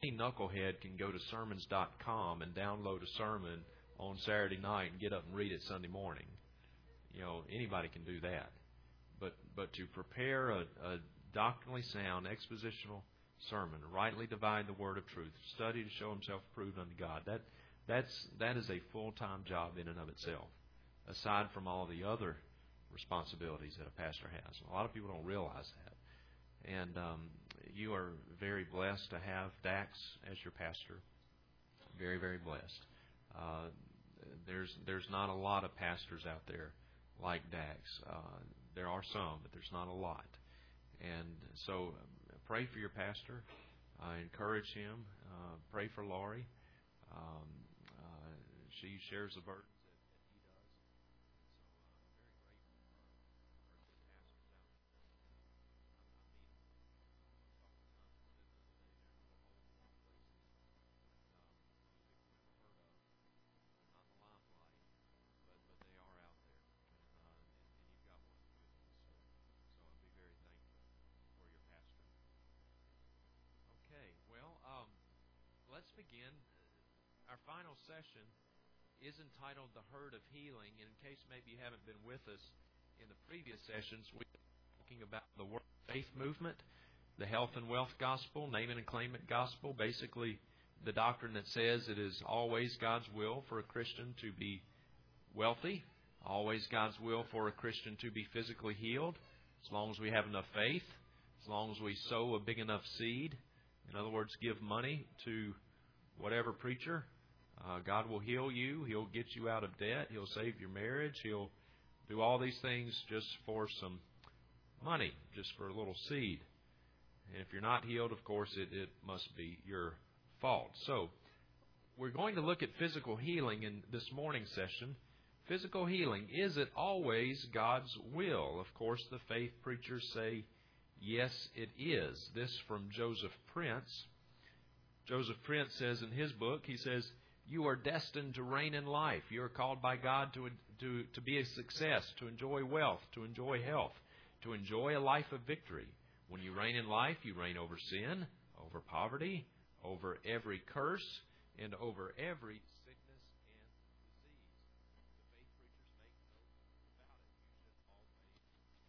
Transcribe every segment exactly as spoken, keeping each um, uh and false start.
any knucklehead can go to sermons dot com and download a sermon on Saturday night and get up and read it Sunday morning. You know, anybody can do that. But but to prepare a, a doctrinally sound, expositional sermon, rightly divide the word of truth, study to show himself approved unto God, that that's that is a full-time job in and of itself, aside from all the other responsibilities that a pastor has. A lot of people don't realize that. And um, you are very blessed to have Dax as your pastor. Very, very blessed. Uh, there's there's not a lot of pastors out there like Dax. Uh, there are some, but there's not a lot. And so pray for your pastor. Uh, encourage him. Uh, pray for Laurie. Um, uh, she shares the burden. Let's begin. Our final session is entitled The Herd of Healing. And in case maybe you haven't been with us in the previous sessions, we've been talking about the Word of Faith movement, the health and wealth gospel, name it and claim it gospel, basically the doctrine that says it is always God's will for a Christian to be wealthy, always God's will for a Christian to be physically healed, as long as we have enough faith, as long as we sow a big enough seed. In other words, give money to whatever preacher. Uh, God will heal you. He'll get you out of debt. He'll save your marriage. He'll do all these things just for some money, just for a little seed. And if you're not healed, of course, it, it must be your fault. So, we're going to look at physical healing in this morning's session. Physical healing, is it always God's will? Of course, the faith preachers say, yes, it is. This from Joseph Prince. Joseph Prince says in his book, he says, you are destined to reign in life. You are called by God to, to, to be a success, to enjoy wealth, to enjoy health, to enjoy a life of victory. When you reign in life, you reign over sin, over poverty, over every curse, and over every sickness and disease. The faith preachers make no about it. You should always be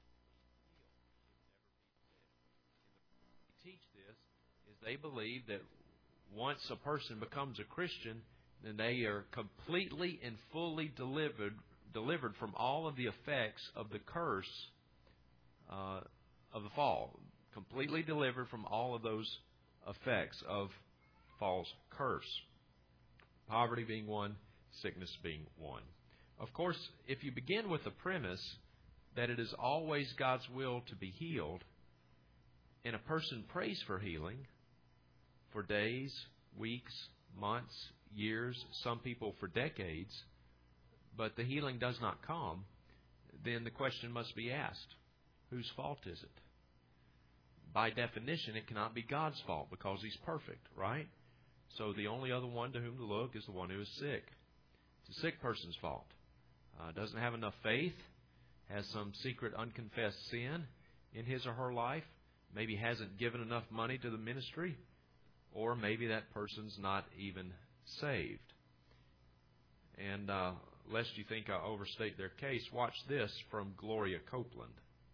healed. You should never be sick. And the reason they teach this is they believe that once a person becomes a Christian, then they are completely and fully delivered delivered from all of the effects of the curse uh, of the fall. Completely delivered from all of those effects of fall's curse. Poverty being one, sickness being one. Of course, if you begin with the premise that it is always God's will to be healed, and a person prays for healing for days, weeks, months, years, some people for decades, but the healing does not come, then the question must be asked, whose fault is it? By definition, it cannot be God's fault because He's perfect, right? So the only other one to whom to look is the one who is sick. It's a sick person's fault. Uh, doesn't have enough faith, has some secret unconfessed sin in his or her life, maybe hasn't given enough money to the ministry, or maybe that person's not even saved. And uh, lest you think I overstate their case, watch this from Gloria Copeland.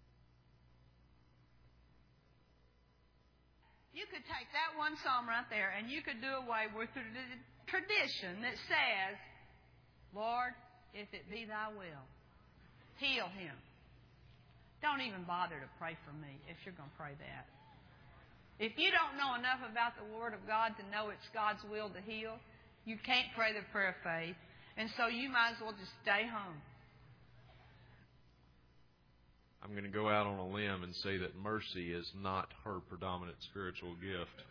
You could take that one psalm right there and you could do away with the tradition that says, Lord, if it be thy will, heal him. Don't even bother to pray for me if you're going to pray that. If you don't know enough about the Word of God to know it's God's will to heal, you can't pray the prayer of faith. And so you might as well just stay home. I'm going to go out on a limb and say that mercy is not her predominant spiritual gift.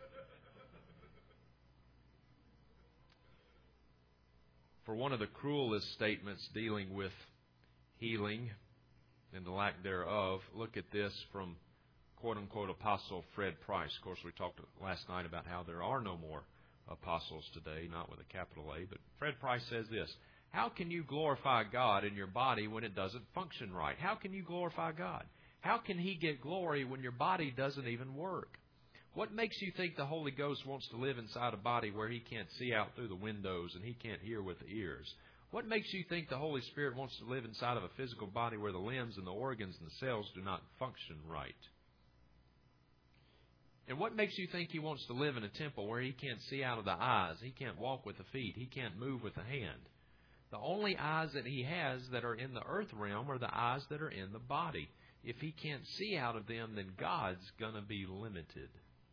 For one of the cruelest statements dealing with healing and the lack thereof, look at this from quote-unquote Apostle Fred Price. Of course, we talked last night about how there are no more apostles today, not with a capital A, but Fred Price says this, how can you glorify God in your body when it doesn't function right? How can you glorify God? How can He get glory when your body doesn't even work? What makes you think the Holy Ghost wants to live inside a body where He can't see out through the windows and He can't hear with the ears? What makes you think the Holy Spirit wants to live inside of a physical body where the limbs and the organs and the cells do not function right? And what makes you think He wants to live in a temple where He can't see out of the eyes, He can't walk with the feet, He can't move with the hand? The only eyes that He has that are in the earth realm are the eyes that are in the body. If He can't see out of them, then God's going to be limited.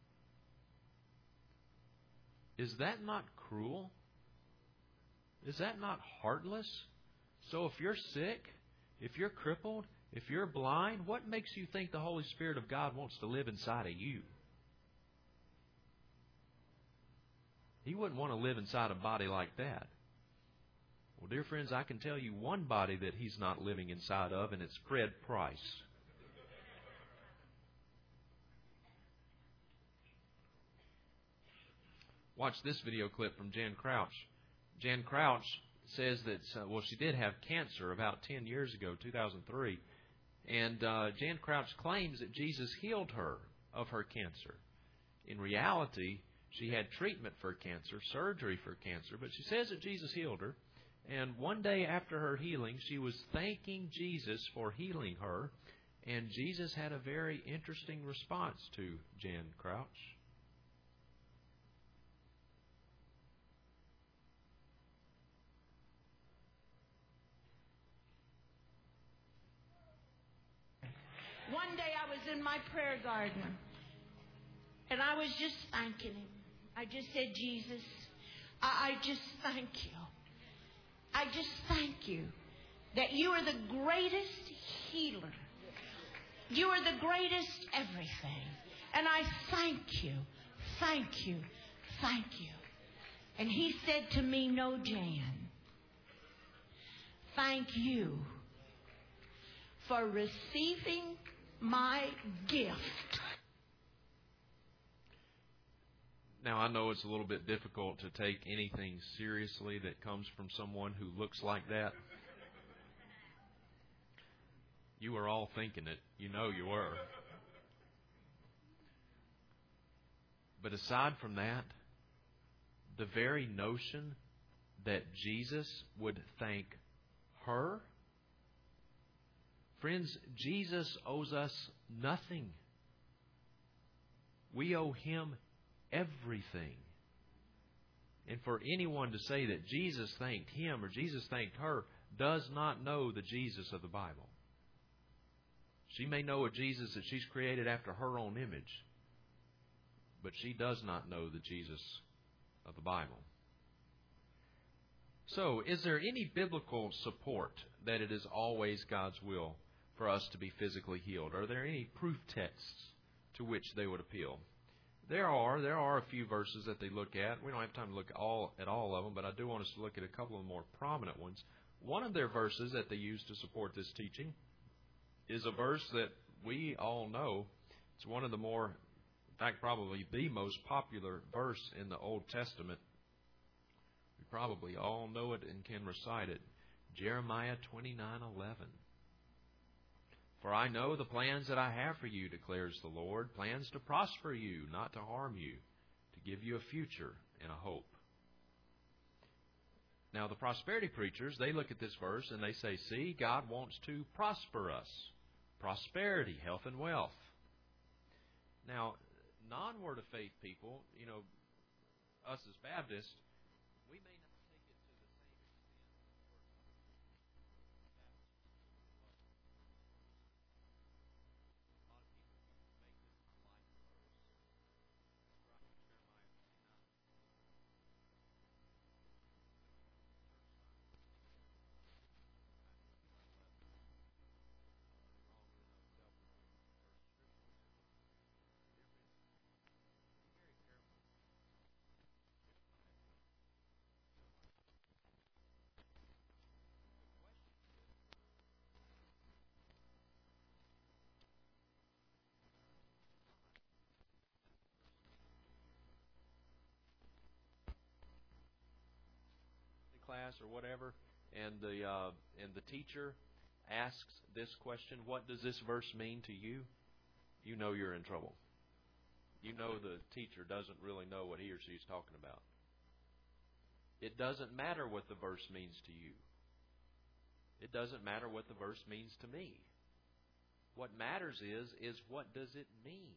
Is that not cruel? Is that not heartless? So if you're sick, if you're crippled, if you're blind, what makes you think the Holy Spirit of God wants to live inside of you? He wouldn't want to live inside a body like that. Well, dear friends, I can tell you one body that He's not living inside of, and it's Fred Price. Watch this video clip from Jan Crouch. Jan Crouch says that, uh, well, she did have cancer about ten years ago, two thousand three. And uh, Jan Crouch claims that Jesus healed her of her cancer. In reality, she had treatment for cancer, surgery for cancer, but she says that Jesus healed her. And one day after her healing, she was thanking Jesus for healing her. And Jesus had a very interesting response to Jan Crouch. One day I was in my prayer garden, and I was just thanking Him. I just said, Jesus, I, I just thank you. I just thank you that you are the greatest healer. You are the greatest everything. And I thank you, thank you, thank you. And He said to me, no, Jan, thank you for receiving my gift. Now, I know it's a little bit difficult to take anything seriously that comes from someone who looks like that. You were all thinking it. You know you were. But aside from that, the very notion that Jesus would thank her, friends, Jesus owes us nothing. We owe Him everything. And for anyone to say that Jesus thanked Him or Jesus thanked her does not know the Jesus of the Bible. She may know a Jesus that she's created after her own image, but she does not know the Jesus of the Bible. So, is there any biblical support that it is always God's will for us to be physically healed? Are there any proof texts to which they would appeal? There are. There are a few verses that they look at. We don't have time to look at all, at all of them, but I do want us to look at a couple of the more prominent ones. One of their verses that they use to support this teaching is a verse that we all know. It's one of the more, in fact, probably the most popular verse in the Old Testament. We probably all know it and can recite it. Jeremiah twenty-nine eleven. For I know the plans that I have for you, declares the Lord, plans to prosper you, not to harm you, to give you a future and a hope. Now, the prosperity preachers, they look at this verse and they say, see, God wants to prosper us. Prosperity, health, and wealth. Now, non-Word of Faith people, you know, us as Baptists, we may not take it to the same extent. A lot of people make this a life verse. Right, Jeremiah twenty-nine. Class or whatever, and the uh, and the teacher asks this question, what does this verse mean to you? You know you're in trouble. you know the teacher doesn't really know what he or she is talking about. It doesn't matter what the verse means to you. It doesn't matter what the verse means to me. What matters is, is what does it mean?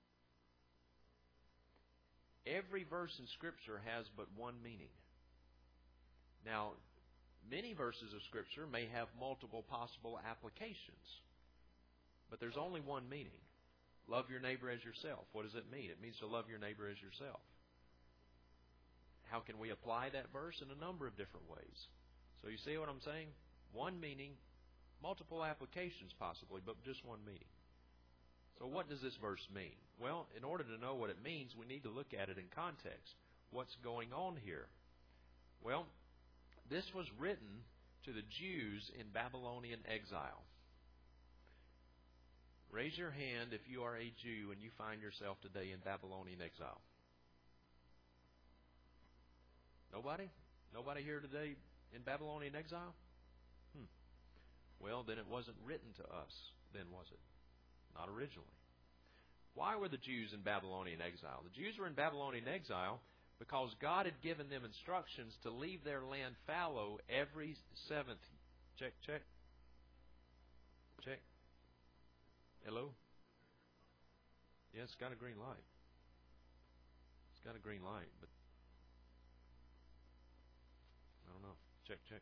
Every verse in Scripture has but one meaning. Now, many verses of Scripture may have multiple possible applications, but there's only one meaning. Love your neighbor as yourself. What does it mean? It means to love your neighbor as yourself. How can we apply that verse? In a number of different ways. So you see what I'm saying? One meaning, multiple applications possibly, but just one meaning. So what does this verse mean? Well, in order to know what it means, we need to look at it in context. What's going on here? Well, this was written to the Jews in Babylonian exile. Raise your hand if you are a Jew and you find yourself today in Babylonian exile. Nobody? Nobody here today in Babylonian exile? Hmm. Well, then it wasn't written to us, then was it? Not originally. Why were the Jews in Babylonian exile? The Jews were in Babylonian exile because God had given them instructions to leave their land fallow every seventh. Check, check. Check. Hello? Yeah, it's got a green light. It's got a green light, but I don't know. Check, check.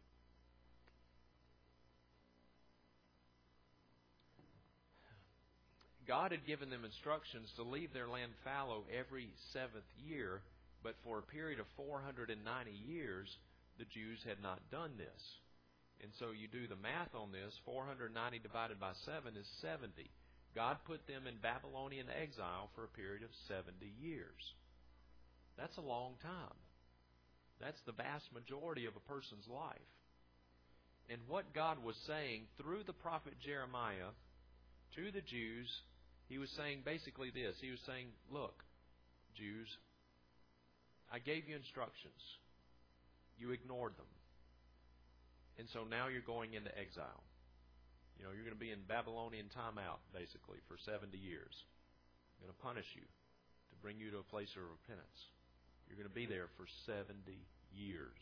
God had given them instructions to leave their land fallow every seventh year, but for a period of four hundred ninety years, the Jews had not done this. And so you do the math on this, four hundred ninety divided by seven is seventy. God put them in Babylonian exile for a period of seventy years. That's a long time. That's the vast majority of a person's life. And what God was saying through the prophet Jeremiah to the Jews, He was saying basically this. He was saying, look, Jews, I gave you instructions. You ignored them. And so now you're going into exile. You know, you're going to be in Babylonian timeout, basically, for seventy years. I'm going to punish you to bring you to a place of repentance. You're going to be there for seventy years.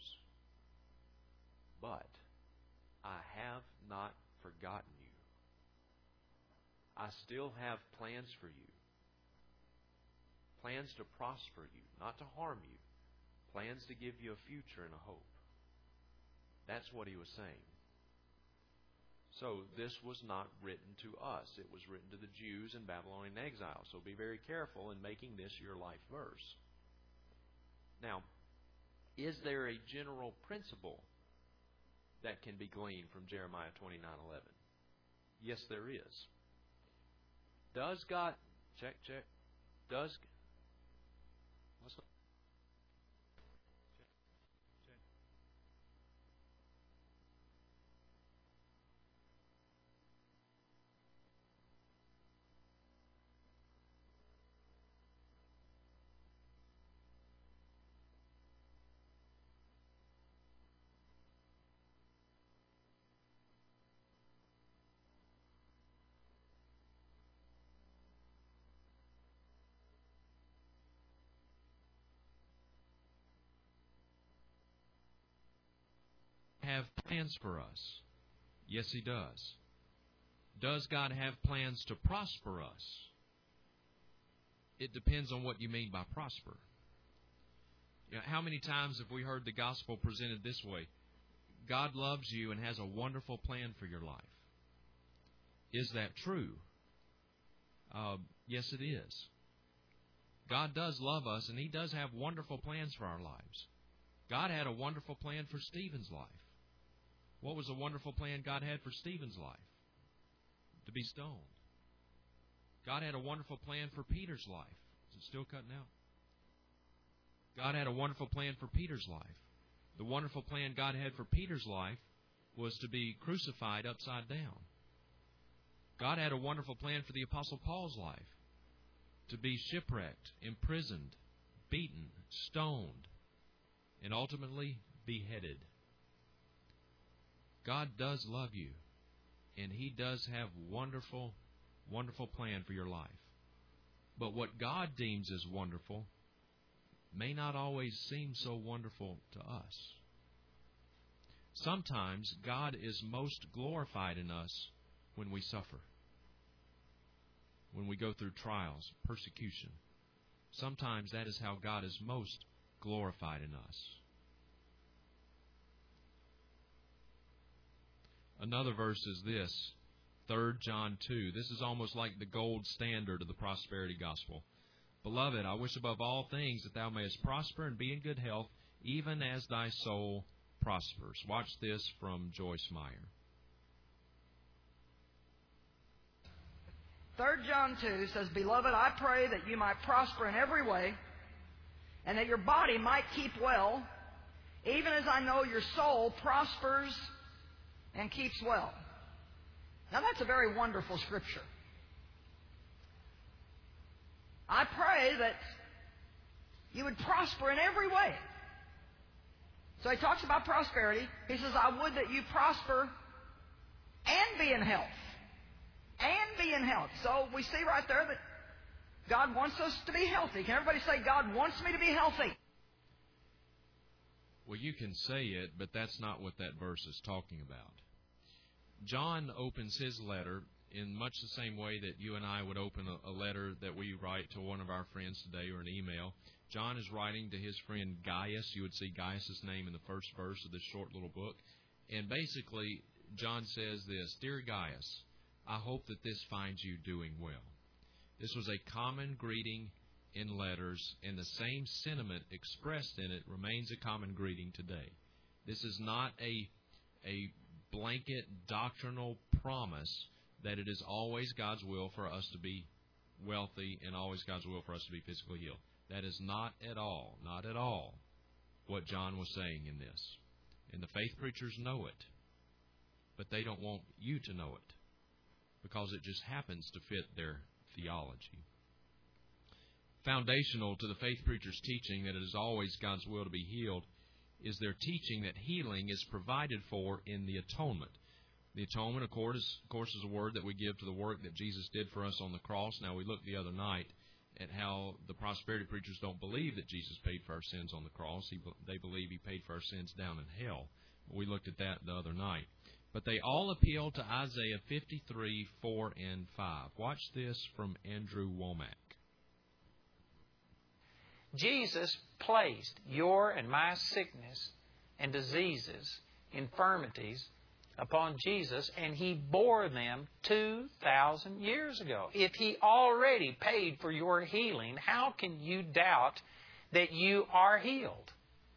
But I have not forgotten you. I still have plans for you. Plans to prosper you, not to harm you. Plans to give you a future and a hope. That's what He was saying. So this was not written to us. It was written to the Jews in Babylonian exile. So be very careful in making this your life verse. Now, is there a general principle that can be gleaned from Jeremiah twenty-nine eleven? Yes, there is. Does God... Check, check. Does... What's the... have plans for us? Yes, He does. Does God have plans to prosper us? It depends on what you mean by prosper. You know, how many times have we heard the gospel presented this way? God loves you and has a wonderful plan for your life. Is that true? Uh, yes, it is. God does love us, and He does have wonderful plans for our lives. God had a wonderful plan for Stephen's life. What was a wonderful plan God had for Stephen's life? To be stoned. God had a wonderful plan for Peter's life. Is it still cutting out? God had a wonderful plan for Peter's life. The wonderful plan God had for Peter's life was to be crucified upside down. God had a wonderful plan for the Apostle Paul's life. To be shipwrecked, imprisoned, beaten, stoned, and ultimately beheaded. God does love you, and He does have wonderful, wonderful plan for your life. But what God deems as wonderful may not always seem so wonderful to us. Sometimes God is most glorified in us when we suffer, when we go through trials, persecution. Sometimes that is how God is most glorified in us. Another verse is this, Third John two. This is almost like the gold standard of the prosperity gospel. Beloved, I wish above all things that thou mayest prosper and be in good health, even as thy soul prospers. Watch this from Joyce Meyer. Third John two says, Beloved, I pray that you might prosper in every way, and that your body might keep well, even as I know your soul prospers and keeps well. Now that's a very wonderful scripture. I pray that you would prosper in every way. So he talks about prosperity. He says, I would that you prosper and be in health. And be in health. So we see right there that God wants us to be healthy. Can everybody say, God wants me to be healthy? Well, you can say it, but that's not what that verse is talking about. John opens his letter in much the same way that you and I would open a, a letter that we write to one of our friends today, or an email. John is writing to his friend Gaius. You would see Gaius' name in the first verse of this short little book. And basically, John says this, Dear Gaius, I hope that this finds you doing well. This was a common greeting in letters, and the same sentiment expressed in it remains a common greeting today. This is not a, a blanket doctrinal promise that it is always God's will for us to be wealthy and always God's will for us to be physically healed. That is not at all, not at all what John was saying in this. And the faith preachers know it, but they don't want you to know it because it just happens to fit their theology. Foundational to the faith preachers' teaching that it is always God's will to be healed is their teaching that healing is provided for in the atonement. The atonement, of course, of course, is a word that we give to the work that Jesus did for us on the cross. Now, we looked the other night at how the prosperity preachers don't believe that Jesus paid for our sins on the cross. He, they believe He paid for our sins down in hell. We looked at that the other night. But they all appeal to Isaiah fifty-three, four, and five. Watch this from Andrew Womack. Jesus placed your and my sickness and diseases, infirmities, upon Jesus, and He bore them two thousand years ago. If He already paid for your healing, how can you doubt that you are healed?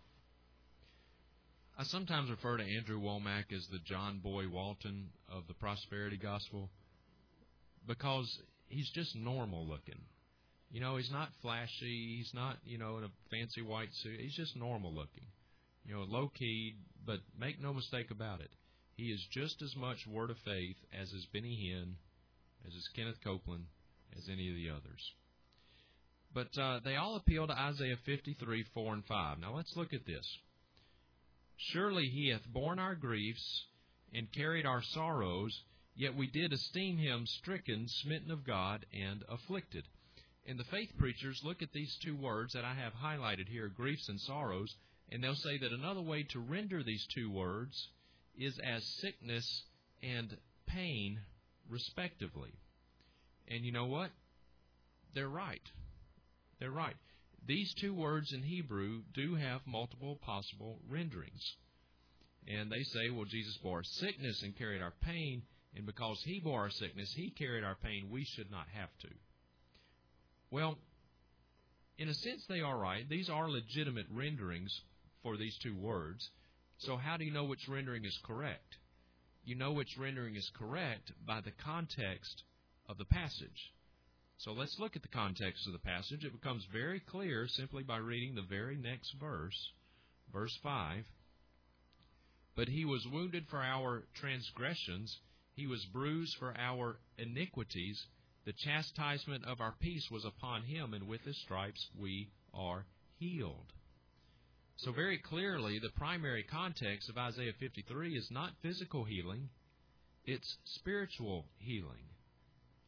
I sometimes refer to Andrew Womack as the John Boy Walton of the prosperity gospel because he's just normal looking. You know, he's not flashy. He's not, you know, in a fancy white suit. He's just normal looking. You know, low-key, but make no mistake about it. He is just as much word of faith as is Benny Hinn, as is Kenneth Copeland, as any of the others. But uh, they all appeal to Isaiah fifty-three, four, and five. Now let's look at this. Surely He hath borne our griefs and carried our sorrows, yet we did esteem Him stricken, smitten of God, and afflicted. And the faith preachers look at these two words that I have highlighted here, griefs and sorrows, and they'll say that another way to render these two words is as sickness and pain, respectively. And you know what? They're right. They're right. These two words in Hebrew do have multiple possible renderings. And they say, well, Jesus bore our sickness and carried our pain, and because He bore our sickness, He carried our pain, we should not have to. Well, in a sense, they are right. These are legitimate renderings for these two words. So how do you know which rendering is correct? You know which rendering is correct by the context of the passage. So let's look at the context of the passage. It becomes very clear simply by reading the very next verse, verse five. But He was wounded for our transgressions, He was bruised for our iniquities. The chastisement of our peace was upon Him, and with His stripes we are healed. So very clearly, the primary context of Isaiah fifty-three is not physical healing, it's spiritual healing.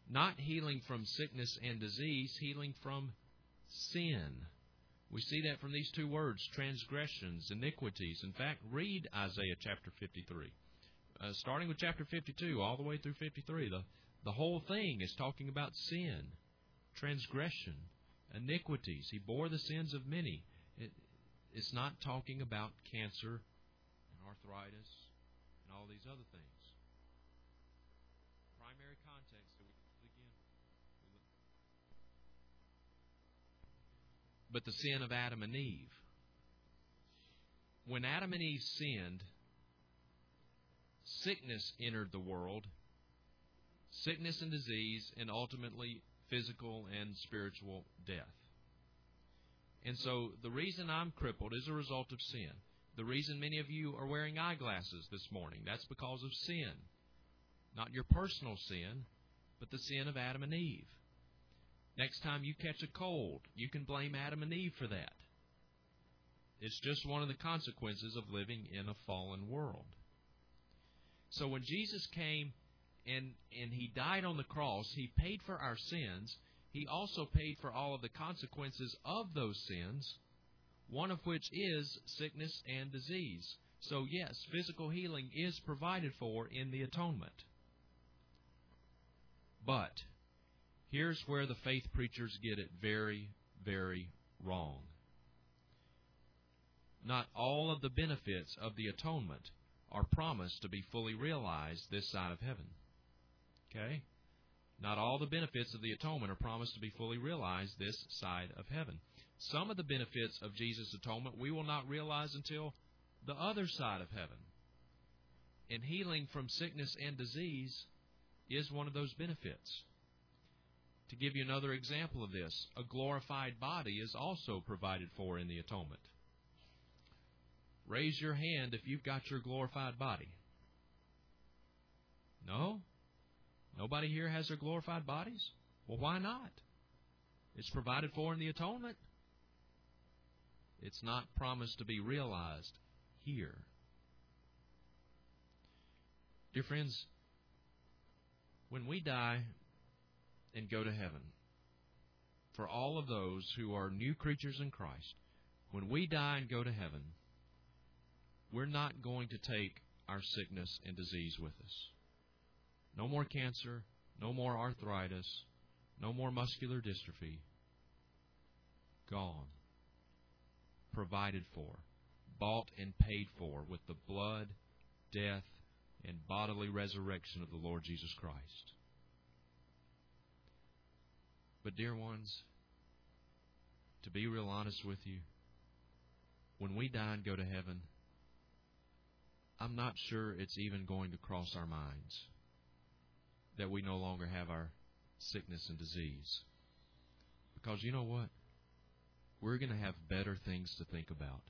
Not healing from sickness and disease, healing from sin. We see that from these two words, transgressions, iniquities. In fact, read Isaiah chapter fifty-three. Uh, starting with chapter fifty-two, all the way through fifty-three, the, the whole thing is talking about sin, transgression, iniquities. He bore the sins of many. It, it's not talking about cancer and arthritis and all these other things. Primary context that we again. But the sin of Adam and Eve. When Adam and Eve sinned, sickness entered the world. Sickness and disease, and ultimately physical and spiritual death. And so the reason I'm crippled is a result of sin. The reason many of you are wearing eyeglasses this morning, that's because of sin. Not your personal sin, but the sin of Adam and Eve. Next time you catch a cold, you can blame Adam and Eve for that. It's just one of the consequences of living in a fallen world. So when Jesus came and, and He died on the cross, He paid for our sins. He also paid for all of the consequences of those sins, one of which is sickness and disease. So yes, physical healing is provided for in the atonement. But here's where the faith preachers get it very, very wrong. Not all of the benefits of the atonement are promised to be fully realized this side of heaven. Okay? Not all the benefits of the atonement are promised to be fully realized this side of heaven. Some of the benefits of Jesus' atonement we will not realize until the other side of heaven. And healing from sickness and disease is one of those benefits. To give you another example of this, a glorified body is also provided for in the atonement. Raise your hand if you've got your glorified body. No? Nobody here has their glorified bodies? Well, why not? It's provided for in the atonement. It's not promised to be realized here. Dear friends, when we die and go to heaven, for all of those who are new creatures in Christ, when we die and go to heaven, we're not going to take our sickness and disease with us. No more cancer, no more arthritis, no more muscular dystrophy. Gone. Provided for, bought and paid for with the blood, death, and bodily resurrection of the Lord Jesus Christ. But dear ones, to be real honest with you, when we die and go to heaven, I'm not sure it's even going to cross our minds that we no longer have our sickness and disease. Because you know what? We're going to have better things to think about.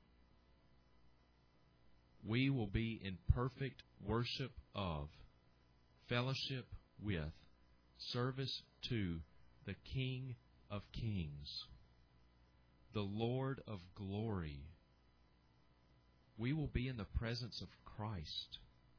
We will be in perfect worship of, fellowship with, service to the King of Kings, the Lord of glory. We will be in the presence of Christ.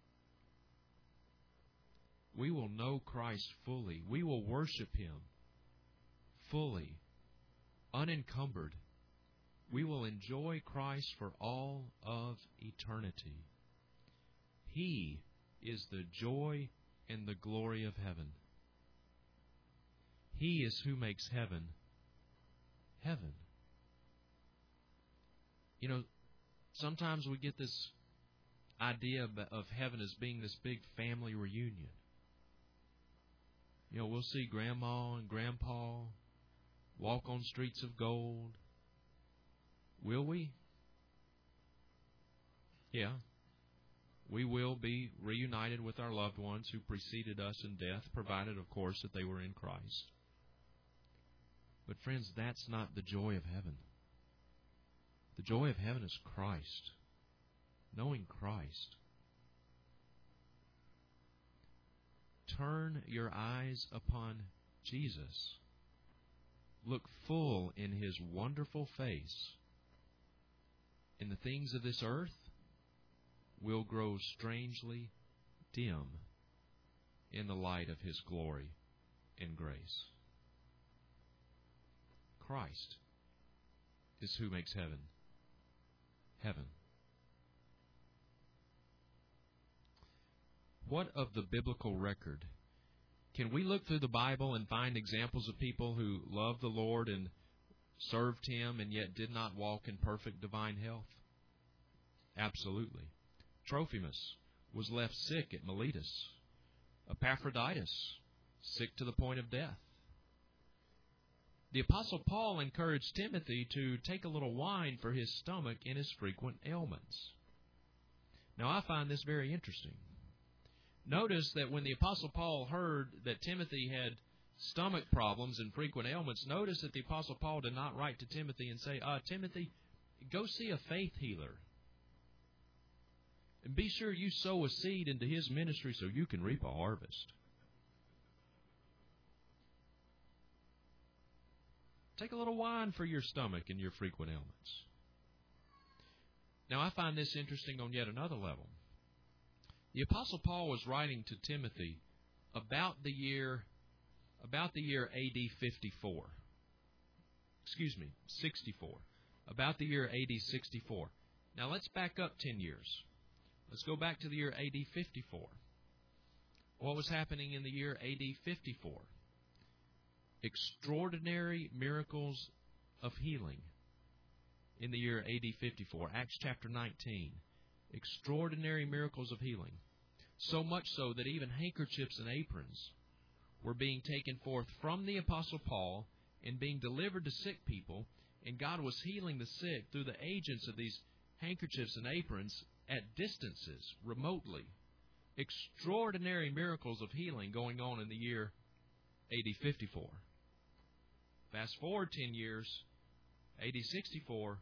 We will know Christ fully. We will worship Him fully, unencumbered. We will enjoy Christ for all of eternity. He is the joy and the glory of heaven. He is who makes heaven heaven. You know, sometimes we get this idea of heaven as being this big family reunion. You know, we'll see Grandma and Grandpa walk on streets of gold. Will we? Yeah. We will be reunited with our loved ones who preceded us in death, provided, of course, that they were in Christ. But friends, that's not the joy of heaven. The joy of heaven is Christ, knowing Christ. Turn your eyes upon Jesus. Look full in His wonderful face, and the things of this earth will grow strangely dim in the light of His glory and grace. Christ is who makes heaven heaven. What of the biblical record? Can we look through the Bible and find examples of people who loved the Lord and served Him and yet did not walk in perfect divine health? Absolutely. Trophimus was left sick at Miletus. Epaphroditus, sick to the point of death. The Apostle Paul encouraged Timothy to take a little wine for his stomach in his frequent ailments. Now, I find this very interesting. Notice that when the Apostle Paul heard that Timothy had stomach problems and frequent ailments, notice that the Apostle Paul did not write to Timothy and say, uh, Timothy, go see a faith healer. And be sure you sow a seed into his ministry so you can reap a harvest. Take a little wine for your stomach and your frequent ailments. Now, I find this interesting on yet another level. The Apostle Paul was writing to Timothy about the year, about the year A D fifty-four. Excuse me, sixty-four. About the year A D sixty-four. Now, let's back up ten years. Let's go back to the year A D fifty-four. What was happening in the year A D fifty-four? Extraordinary miracles of healing in the year A D fifty-four. Acts chapter nineteen. Extraordinary miracles of healing. So much so that even handkerchiefs and aprons were being taken forth from the Apostle Paul and being delivered to sick people, and God was healing the sick through the agents of these handkerchiefs and aprons at distances, remotely. Extraordinary miracles of healing going on in the year A D fifty-four. Fast forward ten years, A D sixty-four,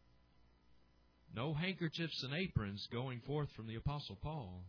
no handkerchiefs and aprons going forth from the Apostle Paul.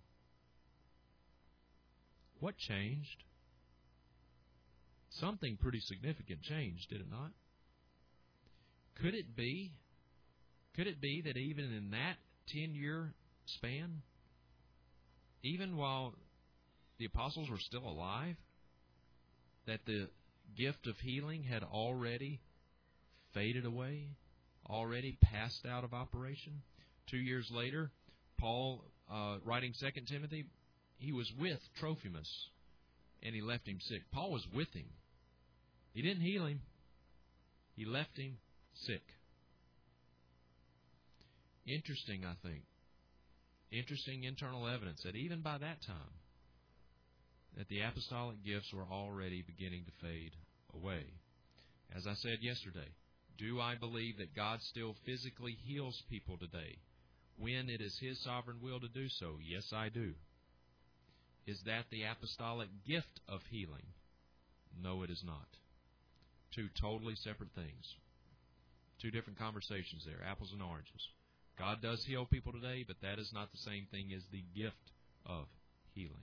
What changed? Something pretty significant changed, did it not? Could it be, could it be that even in that ten-year span, even while the apostles were still alive, that the gift of healing had already faded away, already passed out of operation? Two years later, Paul, uh, writing Second Timothy, he was with Trophimus, and he left him sick. Paul was with him. He didn't heal him. He left him sick. Interesting, I think. Interesting internal evidence that even by that time, that the apostolic gifts were already beginning to fade away. As I said yesterday, do I believe that God still physically heals people today when it is His sovereign will to do so? Yes, I do. Is that the apostolic gift of healing? No, it is not. Two totally separate things. Two different conversations there, apples and oranges. God does heal people today, but that is not the same thing as the gift of healing.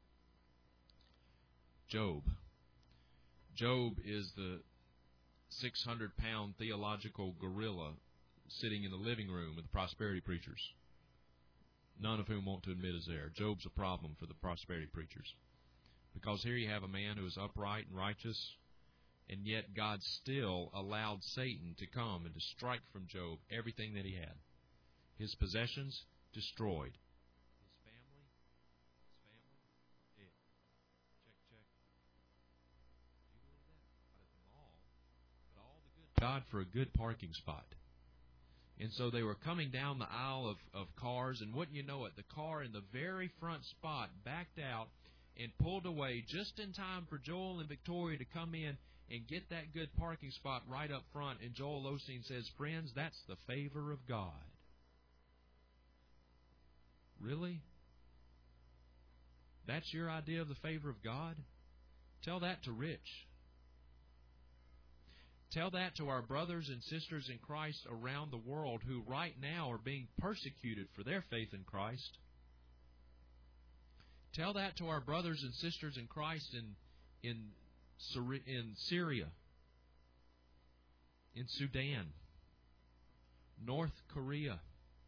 Job. Job is the six hundred pound theological gorilla sitting in the living room with the prosperity preachers, none of whom want to admit is there. Job's a problem for the prosperity preachers, because here you have a man who is upright and righteous, and yet God still allowed Satan to come and to strike from Job everything that he had. His possessions destroyed. His family, his family, dead. Check, check. Do you believe that? Not at the mall, but all the good God for a good parking spot. And so they were coming down the aisle of, of cars, and wouldn't you know it, the car in the very front spot backed out and pulled away just in time for Joel and Victoria to come in and get that good parking spot right up front. And Joel Osteen says, friends, that's the favor of God. Really? That's your idea of the favor of God? Tell that to Rich. Tell that to our brothers and sisters in Christ around the world who right now are being persecuted for their faith in Christ. Tell that to our brothers and sisters in Christ in in in Syria, in Sudan, North Korea.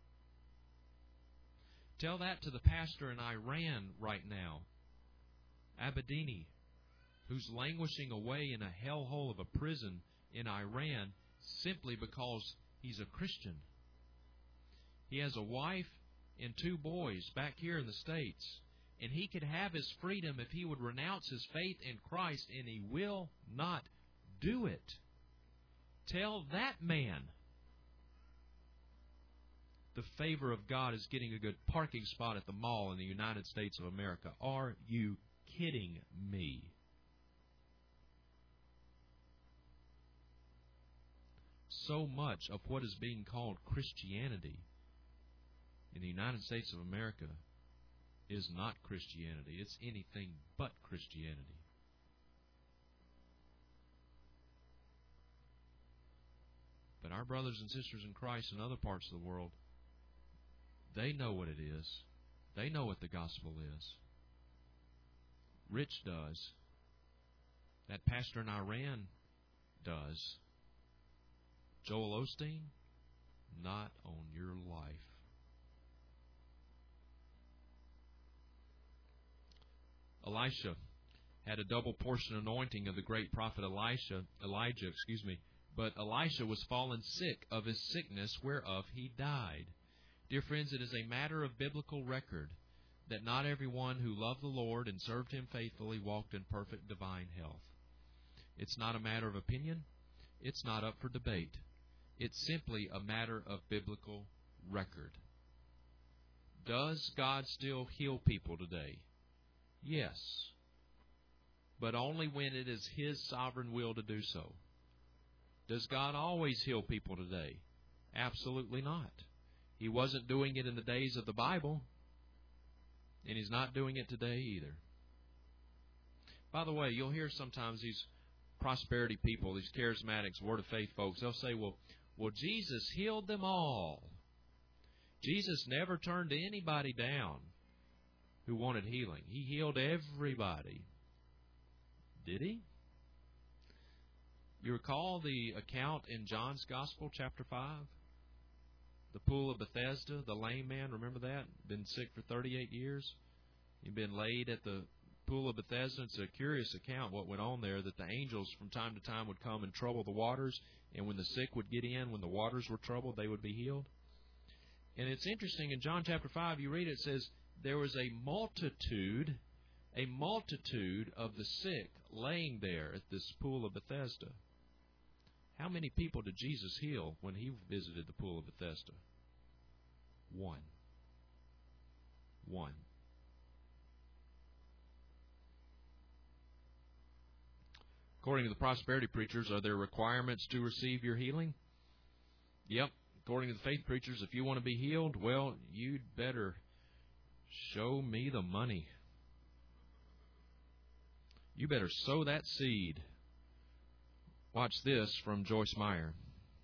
Tell that to the pastor in Iran right now, Abedini, who's languishing away in a hellhole of a prison in Iran simply because he's a Christian. He has a wife and two boys back here in the States, and he could have his freedom if he would renounce his faith in Christ, and he will not do it. Tell that man the favor of God is getting a good parking spot at the mall in the United States of America. Are you kidding me? So much of what is being called Christianity in the United States of America is not Christianity. It's anything but Christianity. But our brothers and sisters in Christ in other parts of the world, they know what it is. They know what the gospel is. Rich does. That pastor in Iran does. Joel Osteen, not on your life. Elisha had a double portion anointing of the great prophet Elisha, Elijah, excuse me, but Elisha was fallen sick of his sickness whereof he died. Dear friends, it is a matter of biblical record that not everyone who loved the Lord and served Him faithfully walked in perfect divine health. It's not a matter of opinion. It's not up for debate. It's simply a matter of biblical record. Does God still heal people today? Yes. But only when it is His sovereign will to do so. Does God always heal people today? Absolutely not. He wasn't doing it in the days of the Bible, and He's not doing it today either. By the way, you'll hear sometimes these prosperity people, these charismatics, Word of Faith folks, they'll say, well, well, Jesus healed them all. Jesus never turned anybody down who wanted healing. He healed everybody. Did He? You recall the account in John's Gospel, chapter five? The pool of Bethesda, the lame man, remember that? Been sick for thirty-eight years. He'd been laid at the pool of Bethesda. It's a curious account what went on there, that the angels from time to time would come and trouble the waters, and when the sick would get in, when the waters were troubled, they would be healed. And it's interesting, in John chapter five, you read it, it says, there was a multitude, a multitude of the sick laying there at this pool of Bethesda. How many people did Jesus heal when He visited the pool of Bethesda? One. One. According to the prosperity preachers, are there requirements to receive your healing? Yep. According to the faith preachers, if you want to be healed, well, you'd better show me the money. You better sow that seed. Watch this from Joyce Meyer.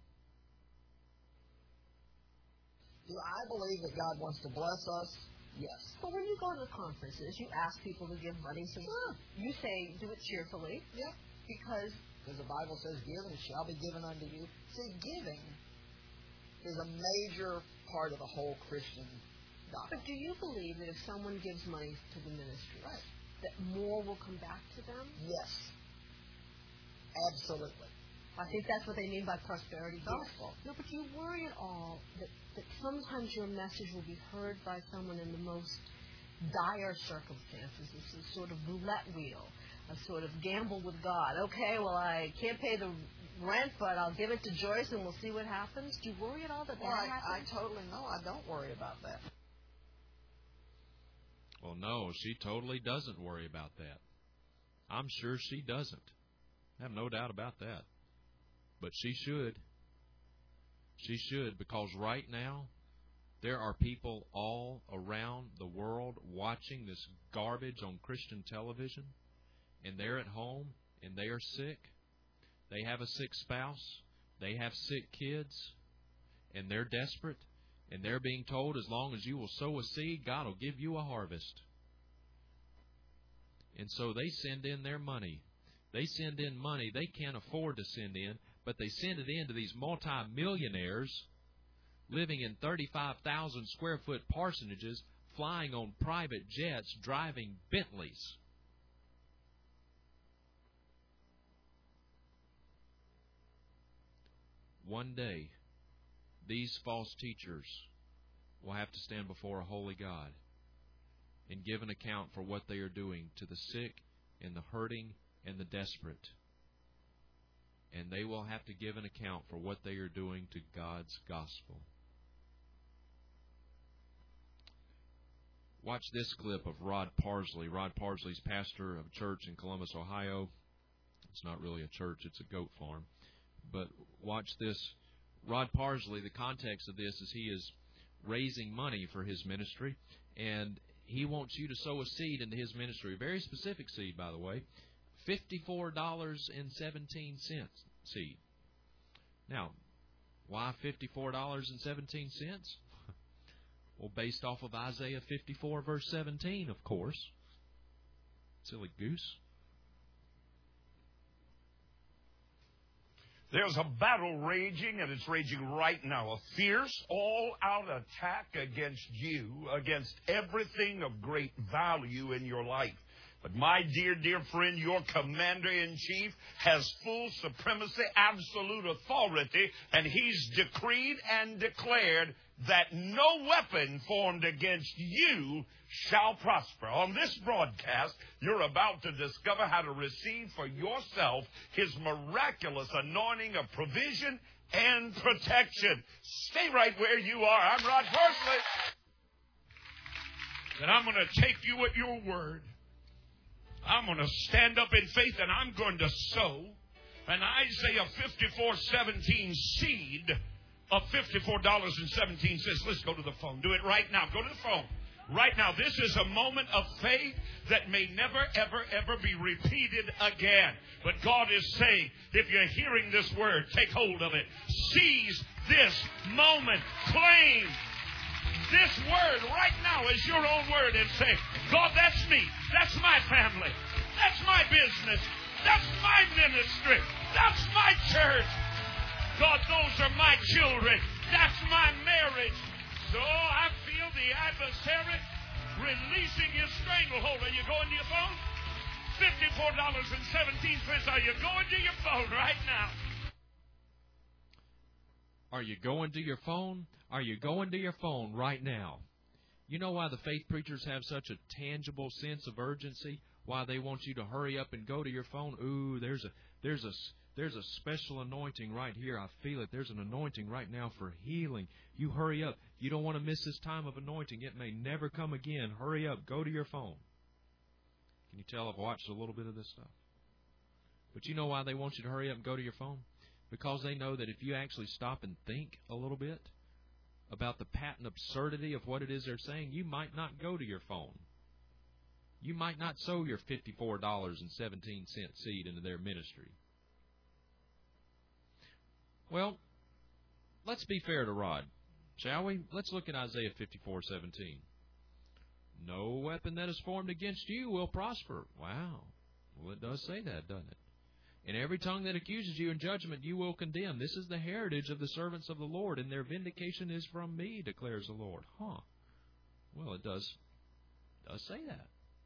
Do I believe that God wants to bless us? Yes. But when you go to the conferences, you ask people to give money. So Sure. you say, do it cheerfully. Yep. Because Because the Bible says, give and it shall be given unto you. See, giving is a major part of the whole Christian doctrine. But do you believe that if someone gives money to the ministry, Right. that more will come back to them? Yes. Absolutely. I think that's what they mean by prosperity Gospel. No, but do you worry at all that, that sometimes your message will be heard by someone in the most dire circumstances? It's a sort of roulette wheel, a sort of gamble with God. Okay, well, I can't pay the rent, but I'll give it to Joyce and we'll see what happens. Do you worry at all that Well, that I, I happens? totally know. I don't worry about that. Well, no, she totally doesn't worry about that. I'm sure she doesn't. I have no doubt about that. But she should. She should, because right now, there are people all around the world watching this garbage on Christian television, and they're at home, and they are sick. They have a sick spouse. They have sick kids, and they're desperate, and they're being told, as long as you will sow a seed, God will give you a harvest. And so they send in their money. They send in money they can't afford to send in, but they send it in to these multimillionaires living in thirty-five thousand square foot parsonages, flying on private jets, driving Bentleys. one day these false teachers will have to stand before a holy God and give an account for what they are doing to the sick and the hurting and the desperate. And they will have to give an account for what they are doing to God's gospel. Watch this clip of Rod Parsley. Rod Parsley's pastor of a church in Columbus, Ohio. It's not really a church, it's a goat farm. But watch this. Rod Parsley, the context of this is he is raising money for his ministry, and he wants you to sow a seed into his ministry. A very specific seed, by the way. fifty-four dollars and seventeen cents seed. Now, why fifty-four dollars and seventeen cents? Well, based off of Isaiah fifty-four, verse seventeen, of course. Silly goose. There's a battle raging, and it's raging right now. A fierce, all-out attack against you, against everything of great value in your life. But my dear, dear friend, your commander-in-chief has full supremacy, absolute authority, and he's decreed and declared that no weapon formed against you shall prosper. On this broadcast, you're about to discover how to receive for yourself his miraculous anointing of provision and protection. Stay right where you are. I'm Rod Parsley. And I'm going to take you at your word. I'm going to stand up in faith, and I'm going to sow an Isaiah fifty-four seventeen seed of fifty-four dollars and seventeen cents. Let's go to the phone. Do it right now. Go to the phone. Right now. This is a moment of faith that may never, ever, ever be repeated again. But God is saying, if you're hearing this word, take hold of it. Seize this moment. Claim this word right now as your own word and say, God, that's me. That's my family. That's my business. That's my ministry. That's my church. God, those are my children. That's my marriage. So I feel the adversary releasing his stranglehold. Are you going to your phone? fifty-four dollars and seventeen cents. Are you going to your phone right now? Are you going to your phone? Are you going to your phone right now? You know why the faith preachers have such a tangible sense of urgency? Why they want you to hurry up and go to your phone? Ooh, there's a there's a there's a special anointing right here. I feel it. There's an anointing right now for healing. You hurry up. You don't want to miss this time of anointing. It may never come again. Hurry up. Go to your phone. Can you tell I've watched a little bit of this stuff? But you know why they want you to hurry up and go to your phone? Because they know that if you actually stop and think a little bit about the patent absurdity of what it is they're saying, you might not go to your phone. You might not sow your fifty-four dollars and seventeen cents seed into their ministry. Well, let's be fair to Rod, shall we? Let's look at Isaiah fifty-four seventeen. No weapon that is formed against you will prosper. Wow. Well, it does say that, doesn't it? And every tongue that accuses you in judgment you will condemn. This is the heritage of the servants of the Lord, and their vindication is from me, declares the Lord. Huh. Well, it does, does say that.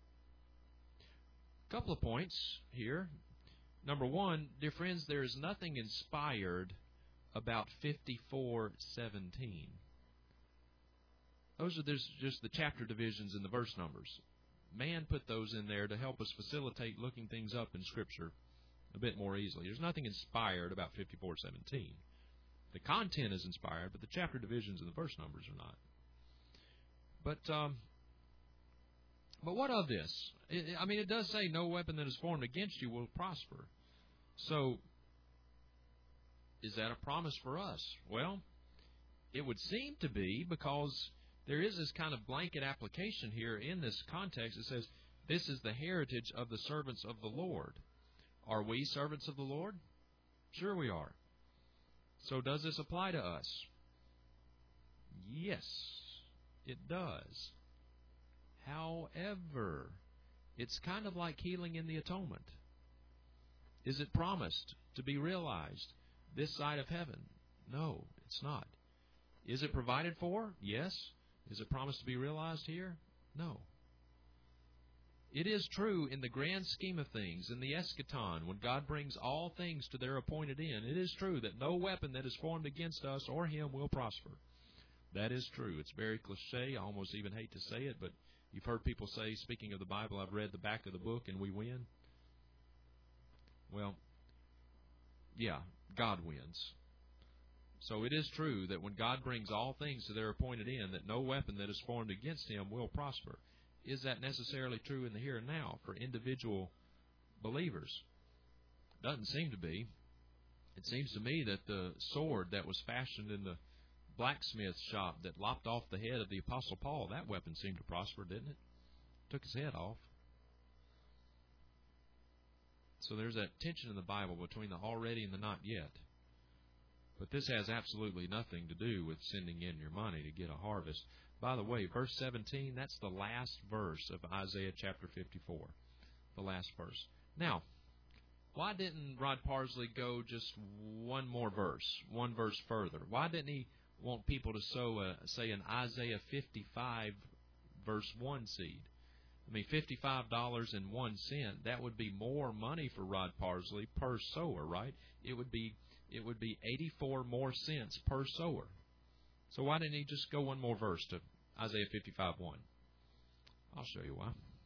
A couple of points here. Number one, dear friends, there is nothing inspired about fifty-four seventeen. Those are just the chapter divisions and the verse numbers. Man put those in there to help us facilitate looking things up in Scripture a bit more easily. There's nothing inspired about fifty-four seventeen. The content is inspired, but the chapter divisions and the verse numbers are not. But um, but what of this? It, I mean, it does say, no weapon that is formed against you will prosper. So, is that a promise for us? Well, it would seem to be, because there is this kind of blanket application here in this context. It says, this is the heritage of the servants of the Lord. Are we servants of the Lord? Sure we are. So does this apply to us? Yes, it does. However, it's kind of like healing in the atonement. Is it promised to be realized this side of heaven? No, it's not. Is it provided for? Yes. Is it promised to be realized here? No. It is true in the grand scheme of things, in the eschaton, when God brings all things to their appointed end, it is true that no weapon that is formed against us or Him will prosper. That is true. It's very cliche. I almost even hate to say it, but you've heard people say, speaking of the Bible, I've read the back of the book and we win. Well, yeah, God wins. So it is true that when God brings all things to their appointed end, that no weapon that is formed against Him will prosper. Is that necessarily true in the here and now for individual believers? Doesn't seem to be. It seems to me that the sword that was fashioned in the blacksmith shop that lopped off the head of the Apostle Paul, that weapon seemed to prosper, didn't it? Took his head off. So there's that tension in the Bible between the already and the not yet. But this has absolutely nothing to do with sending in your money to get a harvest. By the way, verse seventeen, that's the last verse of Isaiah chapter fifty-four. The last verse. Now, why didn't Rod Parsley go just one more verse, one verse further? Why didn't he want people to sow, a, say, an Isaiah fifty-five verse one seed? I mean, fifty-five dollars and one cent, that would be more money for Rod Parsley per sower, right? It would be it would be eighty-four more cents per sower. So why didn't he just go one more verse to Isaiah fifty-five one? I'll show you why.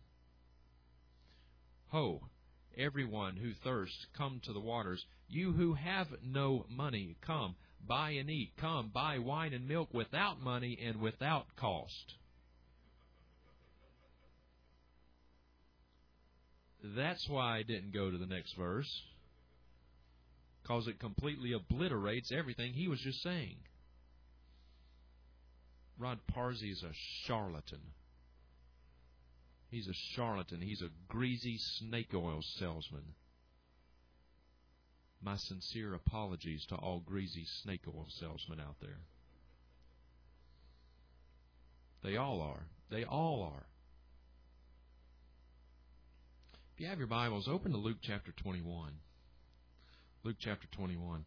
Ho, everyone who thirsts, come to the waters. You who have no money, come, buy and eat. Come, buy wine and milk without money and without cost. That's why I didn't go to the next verse, because it completely obliterates everything he was just saying. Rod Parsley is a charlatan. He's a charlatan. He's a greasy snake oil salesman. My sincere apologies to all greasy snake oil salesmen out there. They all are. They all are. If you have your Bibles, open to Luke chapter twenty-one. Luke chapter twenty-one.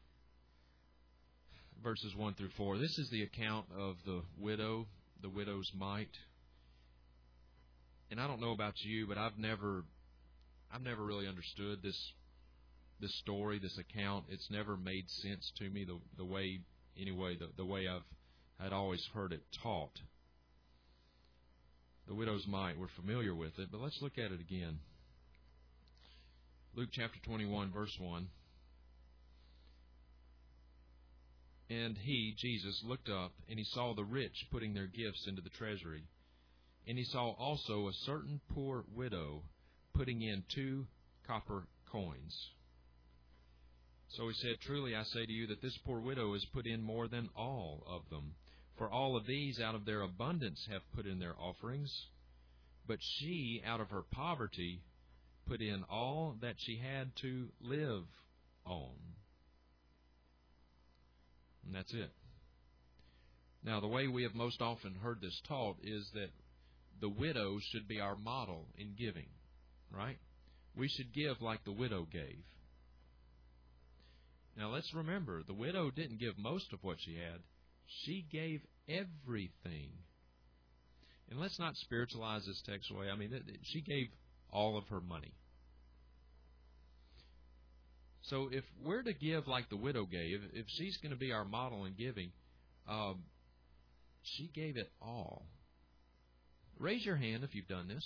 Verses one through four. This is the account of the widow, the widow's mite. And I don't know about you, but I've never I've never really understood this this story, this account. It's never made sense to me the the way anyway, the, the way I've had always heard it taught. The widow's mite, we're familiar with it, but let's look at it again. Luke chapter twenty-one, verse one. And he, Jesus, looked up, and he saw the rich putting their gifts into the treasury. And he saw also a certain poor widow putting in two copper coins. So he said, Truly I say to you that this poor widow has put in more than all of them. For all of these out of their abundance have put in their offerings. But she, out of her poverty, put in all that she had to live on. And that's it. Now, the way we have most often heard this taught is that the widow should be our model in giving, right? We should give like the widow gave. Now, let's remember, the widow didn't give most of what she had. She gave everything. And let's not spiritualize this text away. I mean, she gave all of her money. So if we're to give like the widow gave, if she's going to be our model in giving, um, she gave it all. Raise your hand if you've done this.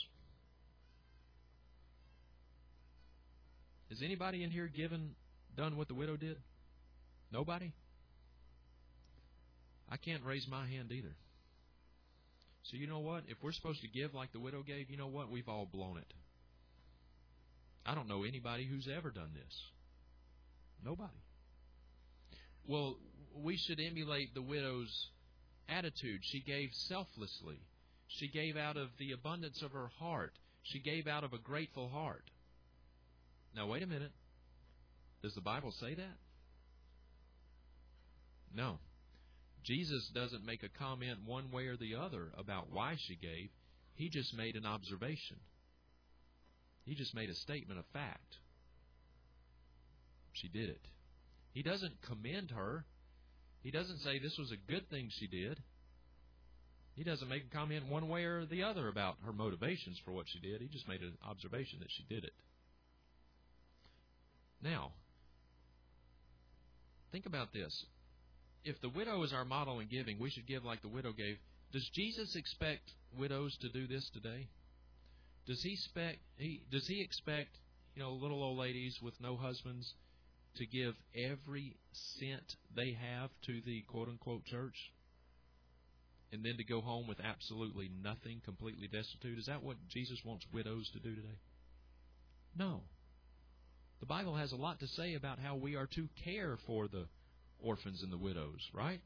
Has anybody in here given, done what the widow did? Nobody? I can't raise my hand either. So you know what? If we're supposed to give like the widow gave, you know what? We've all blown it. I don't know anybody who's ever done this. Nobody. Well, we should emulate the widow's attitude. She gave selflessly. She gave out of the abundance of her heart. She gave out of a grateful heart. Now, wait a minute. Does the Bible say that? No. Jesus doesn't make a comment one way or the other about why she gave. He just made an observation. He just made a statement of fact. She did it. He doesn't commend her. He doesn't say this was a good thing she did. He doesn't make a comment one way or the other about her motivations for what she did. He just made an observation that she did it. Now, think about this. If the widow is our model in giving, we should give like the widow gave. Does Jesus expect widows to do this today? Does he expect he does he expect, you know, little old ladies with no husbands to give every cent they have to the quote-unquote church and then to go home with absolutely nothing, completely destitute? Is that what Jesus wants widows to do today? No. The Bible has a lot to say about how we are to care for the orphans and the widows, right?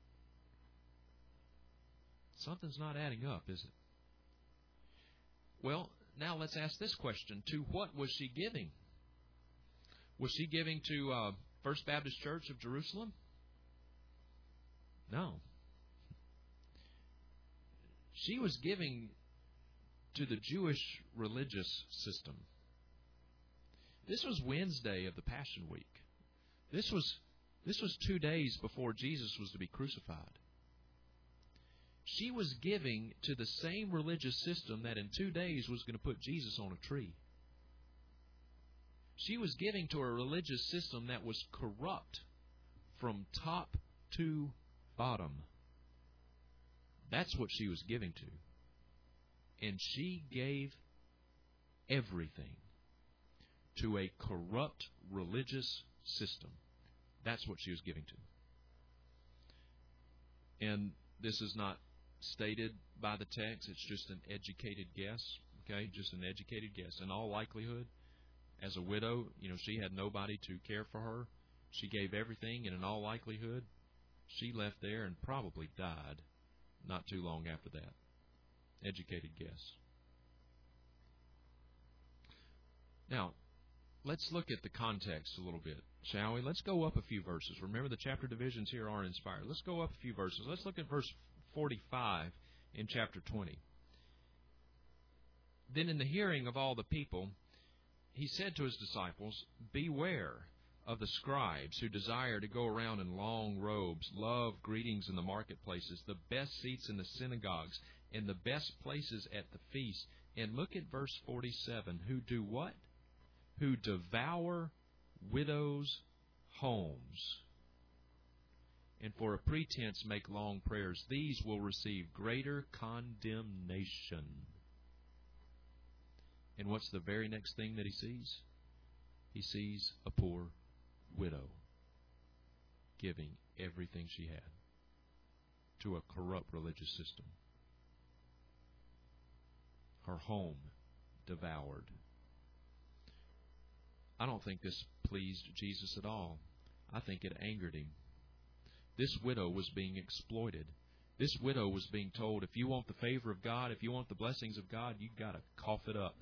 Something's not adding up, is it? Well, now let's ask this question. To what was she giving? Was she giving to uh, First Baptist Church of Jerusalem? No. She was giving to the Jewish religious system. This was Wednesday of the Passion Week. This was this was two days before Jesus was to be crucified. She was giving to the same religious system that in two days was going to put Jesus on a tree. She was giving to a religious system that was corrupt from top to bottom. That's what she was giving to. And she gave everything to a corrupt religious system. That's what she was giving to. And this is not stated by the text. It's just an educated guess. Okay, just an educated guess. In all likelihood, as a widow, you know, she had nobody to care for her. She gave everything, and in all likelihood, she left there and probably died not too long after that. Educated guess. Now, let's look at the context a little bit, shall we? Let's go up a few verses. Remember, the chapter divisions here are inspired. Let's go up a few verses. Let's look at verse forty-five in chapter twenty. Then in the hearing of all the people, he said to his disciples, "Beware of the scribes who desire to go around in long robes, love greetings in the marketplaces, the best seats in the synagogues, and the best places at the feast." And look at verse forty-seven. Who do what? Who devour widows' homes, and for a pretense make long prayers. These will receive greater condemnation. And what's the very next thing that he sees? He sees a poor widow giving everything she had to a corrupt religious system. Her home devoured. I don't think this pleased Jesus at all. I think it angered him. This widow was being exploited. This widow was being told, if you want the favor of God, if you want the blessings of God, you've got to cough it up.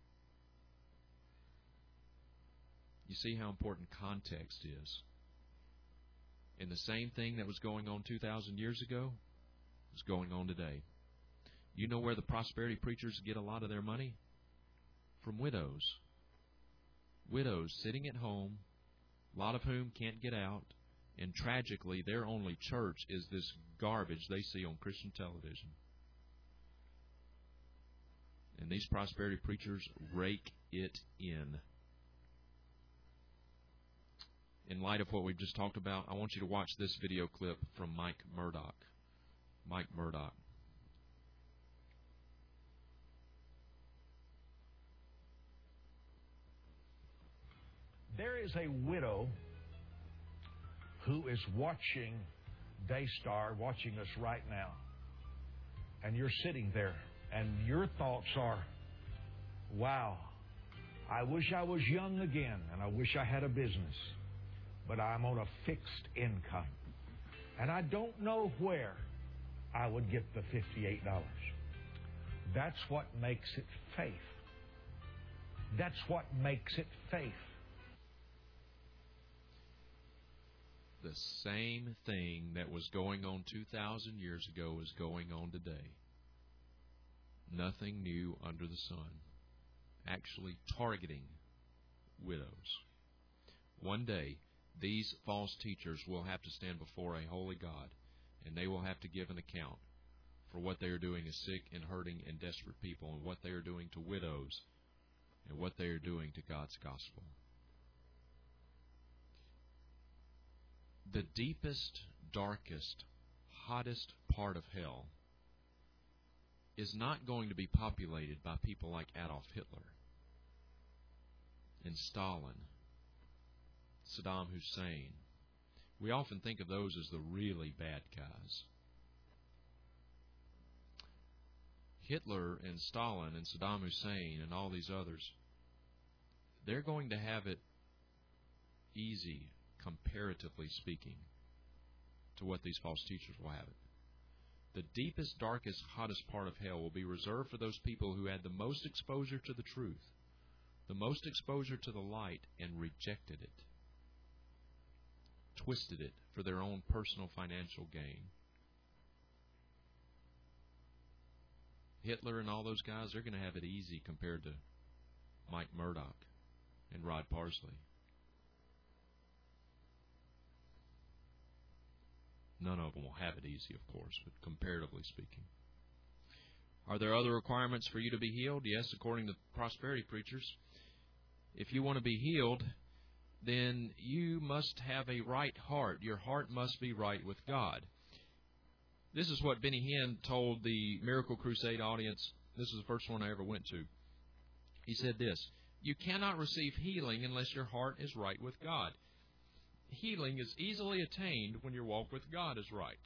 You see how important context is. And the same thing that was going on two thousand years ago is going on today. You know where the prosperity preachers get a lot of their money? From widows. Widows sitting at home, a lot of whom can't get out, and tragically their only church is this garbage they see on Christian television. And these prosperity preachers rake it in. In light of what we've just talked about, I want you to watch this video clip from Mike Murdock. Mike Murdock. There is a widow who is watching Daystar, watching us right now. And you're sitting there, and your thoughts are, wow, I wish I was young again, and I wish I had a business. But I'm on a fixed income. And I don't know where I would get the fifty-eight dollars. That's what makes it faith. That's what makes it faith. The same thing that was going on two thousand years ago is going on today. Nothing new under the sun. Actually targeting widows. One day, these false teachers will have to stand before a holy God, and they will have to give an account for what they are doing to sick and hurting and desperate people, and what they are doing to widows, and what they are doing to God's gospel. The deepest, darkest, hottest part of hell is not going to be populated by people like Adolf Hitler and Stalin, Saddam Hussein. We often think of those as the really bad guys. Hitler and Stalin and Saddam Hussein and all these others, they're going to have it easy, comparatively speaking, to what these false teachers will have it. The deepest, darkest, hottest part of hell will be reserved for those people who had the most exposure to the truth, the most exposure to the light, and rejected it, twisted it for their own personal financial gain. Hitler and all those guys, they're going to have it easy compared to Mike Murdoch and Rod Parsley. None of them will have it easy, of course, but comparatively speaking. Are there other requirements for you to be healed? Yes, according to prosperity preachers. If you want to be healed, then you must have a right heart. Your heart must be right with God. This is what Benny Hinn told the Miracle Crusade audience. This is the first one I ever went to. He said this: you cannot receive healing unless your heart is right with God. Healing is easily attained when your walk with God is right.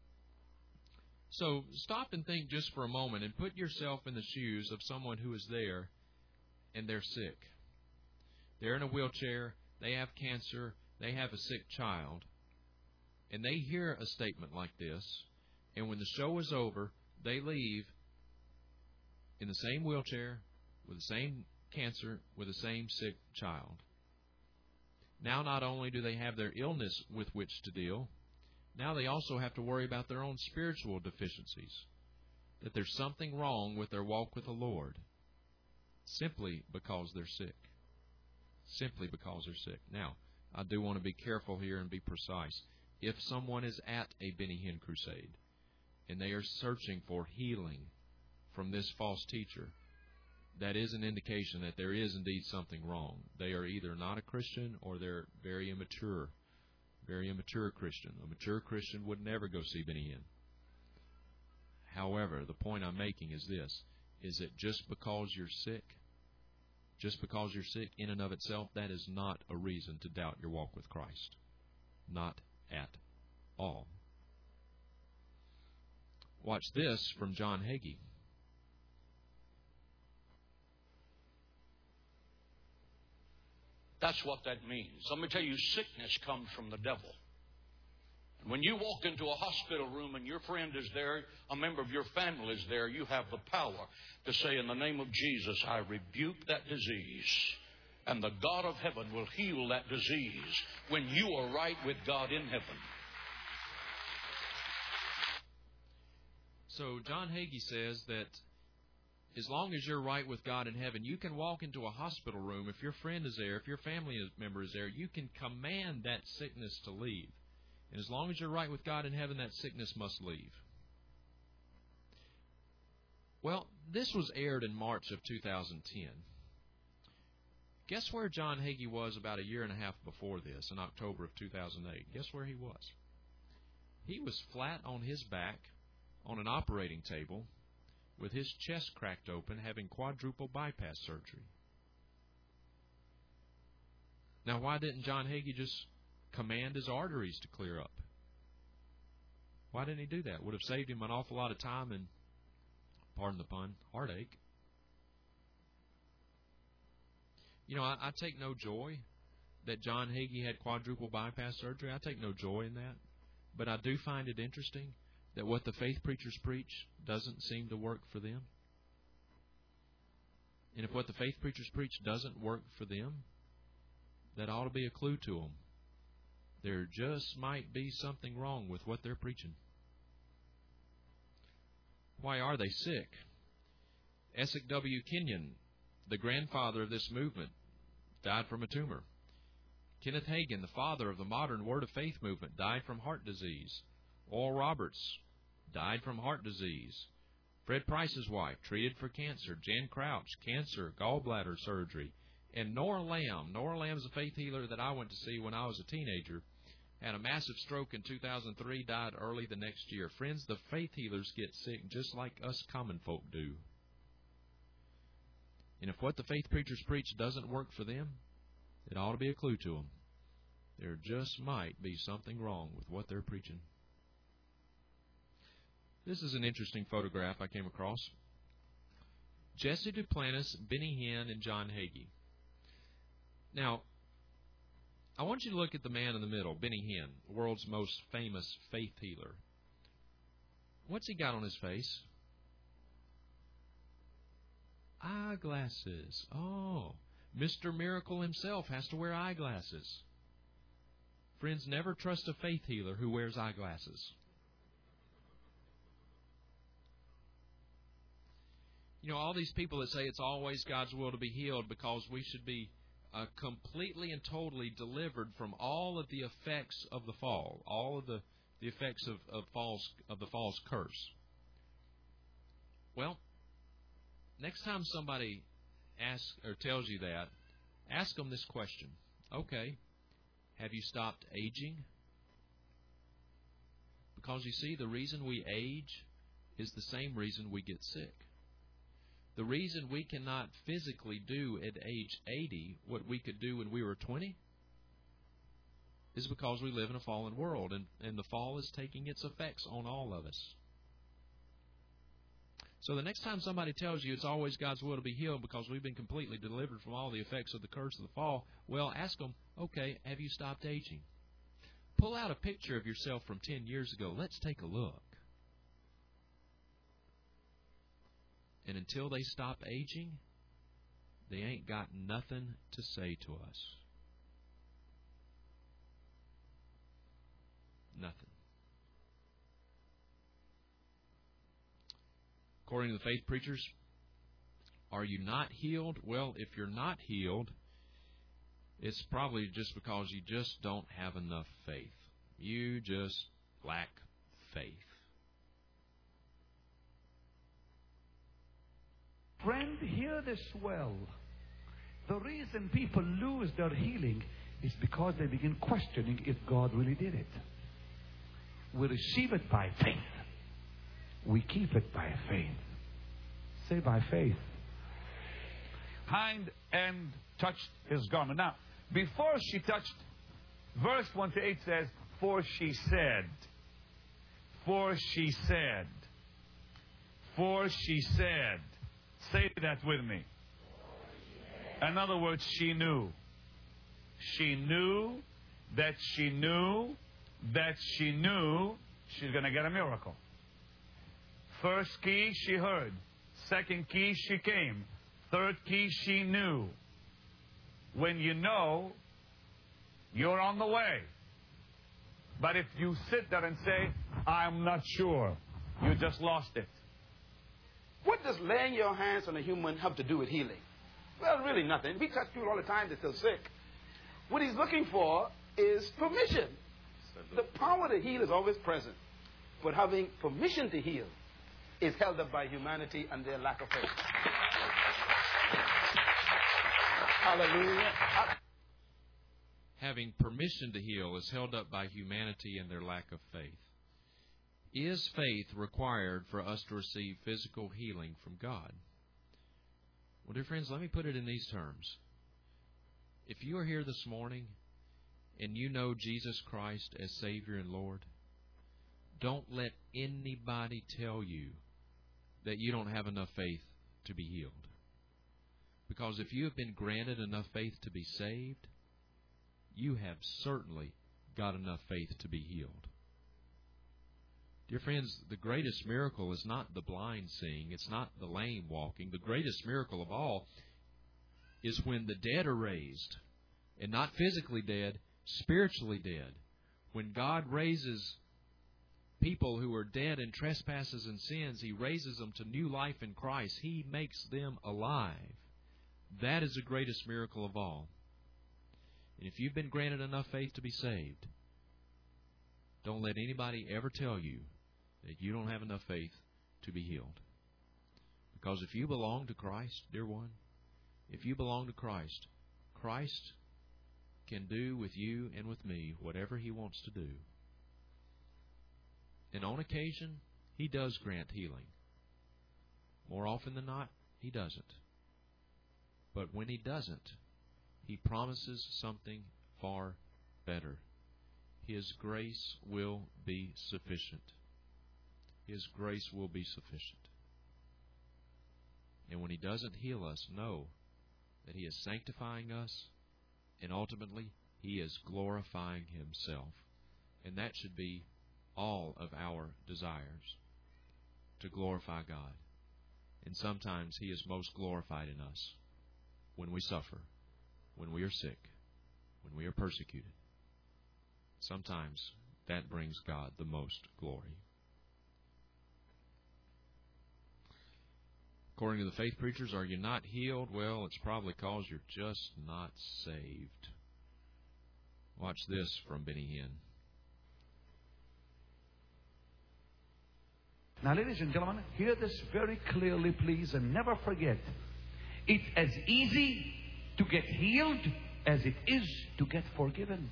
So stop and think just for a moment and put yourself in the shoes of someone who is there and they're sick. They're in a wheelchair, they have cancer, they have a sick child, and they hear a statement like this, and when the show is over, they leave in the same wheelchair, with the same cancer, with the same sick child. Now not only do they have their illness with which to deal, now they also have to worry about their own spiritual deficiencies, that there's something wrong with their walk with the Lord, simply because they're sick. Simply because they're sick. Now, I do want to be careful here and be precise. If someone is at a Benny Hinn crusade, and they are searching for healing from this false teacher, that is an indication that there is indeed something wrong. They are either not a Christian or they're very immature. Very immature Christian. A mature Christian would never go see Benny Hinn. However, the point I'm making is this, is that just because you're sick, just because you're sick in and of itself, that is not a reason to doubt your walk with Christ. Not at all. Watch this from John Hagee. That's what that means. Let me tell you, sickness comes from the devil. And when you walk into a hospital room and your friend is there, a member of your family is there, you have the power to say, in the name of Jesus, I rebuke that disease. And the God of heaven will heal that disease when you are right with God in heaven. So John Hagee says that as long as you're right with God in heaven, you can walk into a hospital room. If your friend is there, if your family member is there, you can command that sickness to leave. And as long as you're right with God in heaven, that sickness must leave. Well, this was aired in March of two thousand ten. Guess where John Hagee was about a year and a half before this, in October of two thousand eight? Guess where he was? He was flat on his back on an operating table with his chest cracked open, having quadruple bypass surgery. Now, why didn't John Hagee just command his arteries to clear up? Why didn't he do that? Would have saved him an awful lot of time and, pardon the pun, heartache. You know, I, I take no joy that John Hagee had quadruple bypass surgery. I take no joy in that. But I do find it interesting that what the faith preachers preach doesn't seem to work for them. And if what the faith preachers preach doesn't work for them, that ought to be a clue to them. There just might be something wrong with what they're preaching. Why are they sick? Esek W. Kenyon, the grandfather of this movement, died from a tumor. Kenneth Hagin, the father of the modern Word of Faith movement, died from heart disease. Oral Roberts, died from heart disease. Fred Price's wife, treated for cancer. Jan Crouch, cancer, gallbladder surgery. And Nora Lamb. Nora Lamb is a faith healer that I went to see when I was a teenager. Had a massive stroke in two thousand three, died early the next year. Friends, the faith healers get sick just like us common folk do. And if what the faith preachers preach doesn't work for them, it ought to be a clue to them. There just might be something wrong with what they're preaching. This is an interesting photograph I came across. Jesse Duplantis, Benny Hinn, and John Hagee. Now, I want you to look at the man in the middle, Benny Hinn, the world's most famous faith healer. What's he got on his face? Eyeglasses. Oh, Mister Miracle himself has to wear eyeglasses. Friends, never trust a faith healer who wears eyeglasses. You know, all these people that say it's always God's will to be healed because we should be uh, completely and totally delivered from all of the effects of the fall, all of the, the effects of, of, falls, of the fall's curse. Well, next time somebody asks or tells you that, ask them this question. Okay, have you stopped aging? Because you see, the reason we age is the same reason we get sick. The reason we cannot physically do at age eighty what we could do when we were twenty is because we live in a fallen world, and, and the fall is taking its effects on all of us. So the next time somebody tells you it's always God's will to be healed because we've been completely delivered from all the effects of the curse of the fall, well, ask them, okay, have you stopped aging? Pull out a picture of yourself from ten years ago. Let's take a look. And until they stop aging, they ain't got nothing to say to us. Nothing. According to the faith preachers, are you not healed? Well, if you're not healed, it's probably just because you just don't have enough faith. You just lack faith. Friend, hear this well. The reason people lose their healing is because they begin questioning if God really did it. We receive it by faith. We keep it by faith. Say by faith. Hind and touched his garment. Now, before she touched, verse one to eight says, for she said, for she said, for she said. Say that with me. In other words, she knew. She knew that she knew that she knew she's going to get a miracle. First key, she heard. Second key, she came. Third key, she knew. When you know, you're on the way. But if you sit there and say, I'm not sure, you just lost it. What does laying your hands on a human have to do with healing? Well, really nothing. We touch people all the time, they're still sick. What he's looking for is permission. The power to heal is always present. But having permission to heal is held up by humanity and their lack of faith. Hallelujah. Having permission to heal is held up by humanity and their lack of faith. Is faith required for us to receive physical healing from God? Well, dear friends, let me put it in these terms. If you are here this morning and you know Jesus Christ as Savior and Lord, don't let anybody tell you that you don't have enough faith to be healed. Because if you have been granted enough faith to be saved, you have certainly got enough faith to be healed. Dear friends, the greatest miracle is not the blind seeing. It's not the lame walking. The greatest miracle of all is when the dead are raised. And not physically dead, spiritually dead. When God raises people who are dead in trespasses and sins, He raises them to new life in Christ. He makes them alive. That is the greatest miracle of all. And if you've been granted enough faith to be saved, don't let anybody ever tell you that you don't have enough faith to be healed. Because if you belong to Christ, dear one, if you belong to Christ, Christ can do with you and with me whatever He wants to do. And on occasion, He does grant healing. More often than not, He doesn't. But when He doesn't, He promises something far better. His grace will be sufficient. His grace will be sufficient. And when He doesn't heal us, know that He is sanctifying us, and ultimately He is glorifying Himself. And that should be all of our desires, to glorify God. And sometimes He is most glorified in us when we suffer, when we are sick, when we are persecuted. Sometimes that brings God the most glory. According to the faith preachers, are you not healed? Well, it's probably because you're just not saved. Watch this from Benny Hinn. Now, ladies and gentlemen, hear this very clearly, please, and never forget. It's as easy to get healed as it is to get forgiven.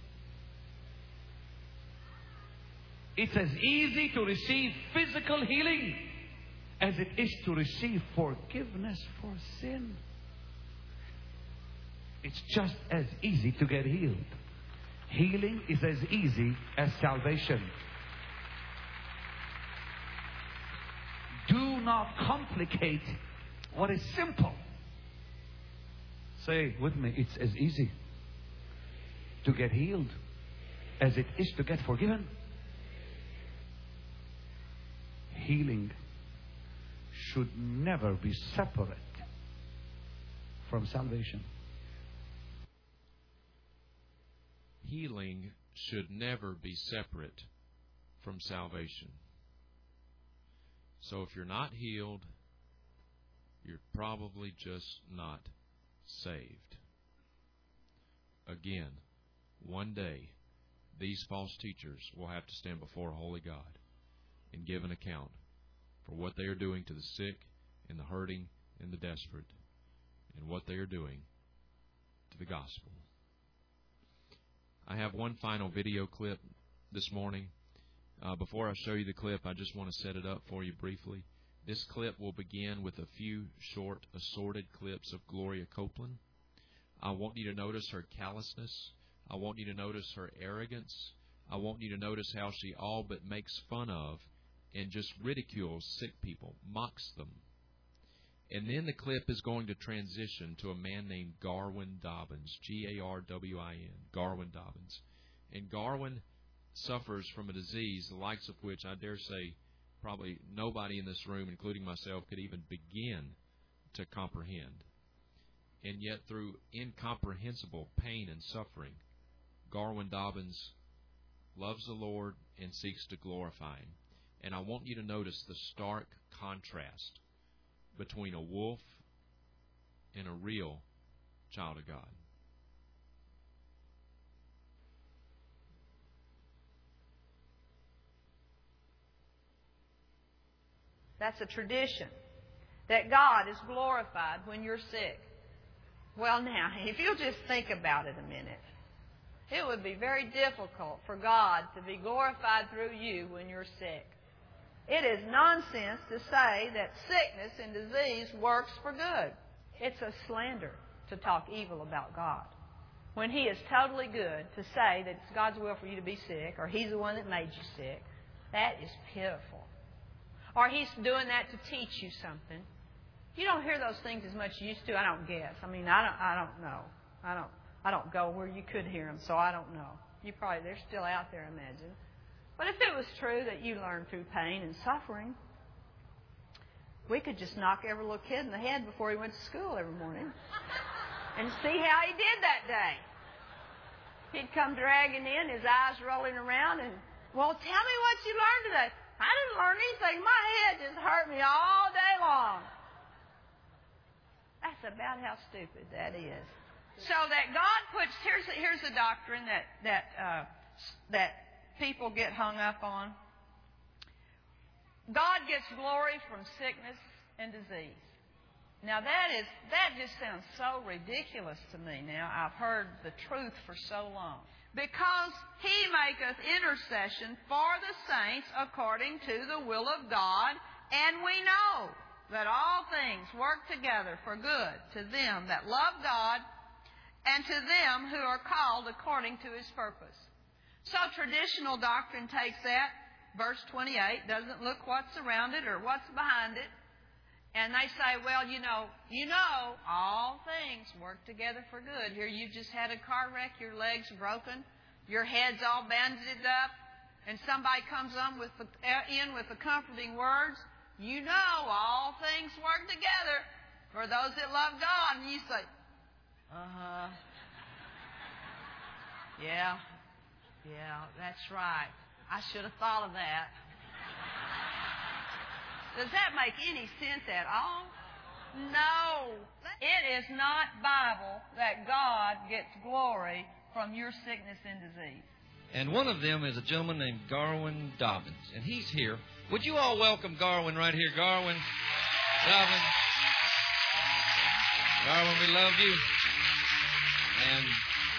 It's as easy to receive physical healing as it is to receive forgiveness for sin. It's just as easy to get healed. Healing is as easy as salvation. Do not complicate what is simple. Say with me, it's as easy to get healed as it is to get forgiven. Healing should never be separate from salvation. Healing should never be separate from salvation. So if you're not healed, you're probably just not saved. Again, one day, these false teachers will have to stand before a holy God and give an account for what they are doing to the sick and the hurting and the desperate, and what they are doing to the gospel. I have one final video clip this morning. Uh, before I show you the clip, I just want to set it up for you briefly. This clip will begin with a few short, assorted clips of Gloria Copeland. I want you to notice her callousness. I want you to notice her arrogance. I want you to notice how she all but makes fun of and just ridicules sick people, mocks them. And then the clip is going to transition to a man named Garwin Dobbins, G A R W I N, Garwin Dobbins. And Garwin suffers from a disease the likes of which I dare say probably nobody in this room, including myself, could even begin to comprehend. And yet through incomprehensible pain and suffering, Garwin Dobbins loves the Lord and seeks to glorify Him. And I want you to notice the stark contrast between a wolf and a real child of God. That's a tradition, that God is glorified when you're sick. Well, now, if you'll just think about it a minute, it would be very difficult for God to be glorified through you when you're sick. It is nonsense to say that sickness and disease works for good. It's a slander to talk evil about God. When He is totally good, to say that it's God's will for you to be sick, or He's the one that made you sick, that is pitiful. Or He's doing that to teach you something. You don't hear those things as much as you used to, I don't guess. I mean, I don't, I don't know. I don't, I don't go where you could hear them, so I don't know. You probably, they're still out there, I imagine. But if it was true that you learned through pain and suffering, we could just knock every little kid in the head before he went to school every morning and see how he did that day. He'd come dragging in, his eyes rolling around, and, well, tell me what you learned today. I didn't learn anything. My head just hurt me all day long. That's about how stupid that is. So that God puts, here's the, here's the doctrine that, that, uh, that people get hung up on. God gets glory from sickness and disease. Now that is that just sounds so ridiculous to me now. I've heard the truth for so long. Because He maketh intercession for the saints according to the will of God, and we know that all things work together for good to them that love God and to them who are called according to His purpose. So traditional doctrine takes that, verse twenty-eight, doesn't look what's around it or what's behind it. And they say, well, you know, you know, all things work together for good. Here you just had a car wreck, your legs broken, your head's all bandaged up, and somebody comes on with the, in with the comforting words, you know, all things work together for those that love God. And you say, uh-huh. Yeah, yeah, that's right. I should have thought of that. Does that make any sense at all? No. It is not Bible that God gets glory from your sickness and disease. And one of them is a gentleman named Garwin Dobbins, and he's here. Would you all welcome Garwin right here? Garwin Dobbins. Garwin, we love you. And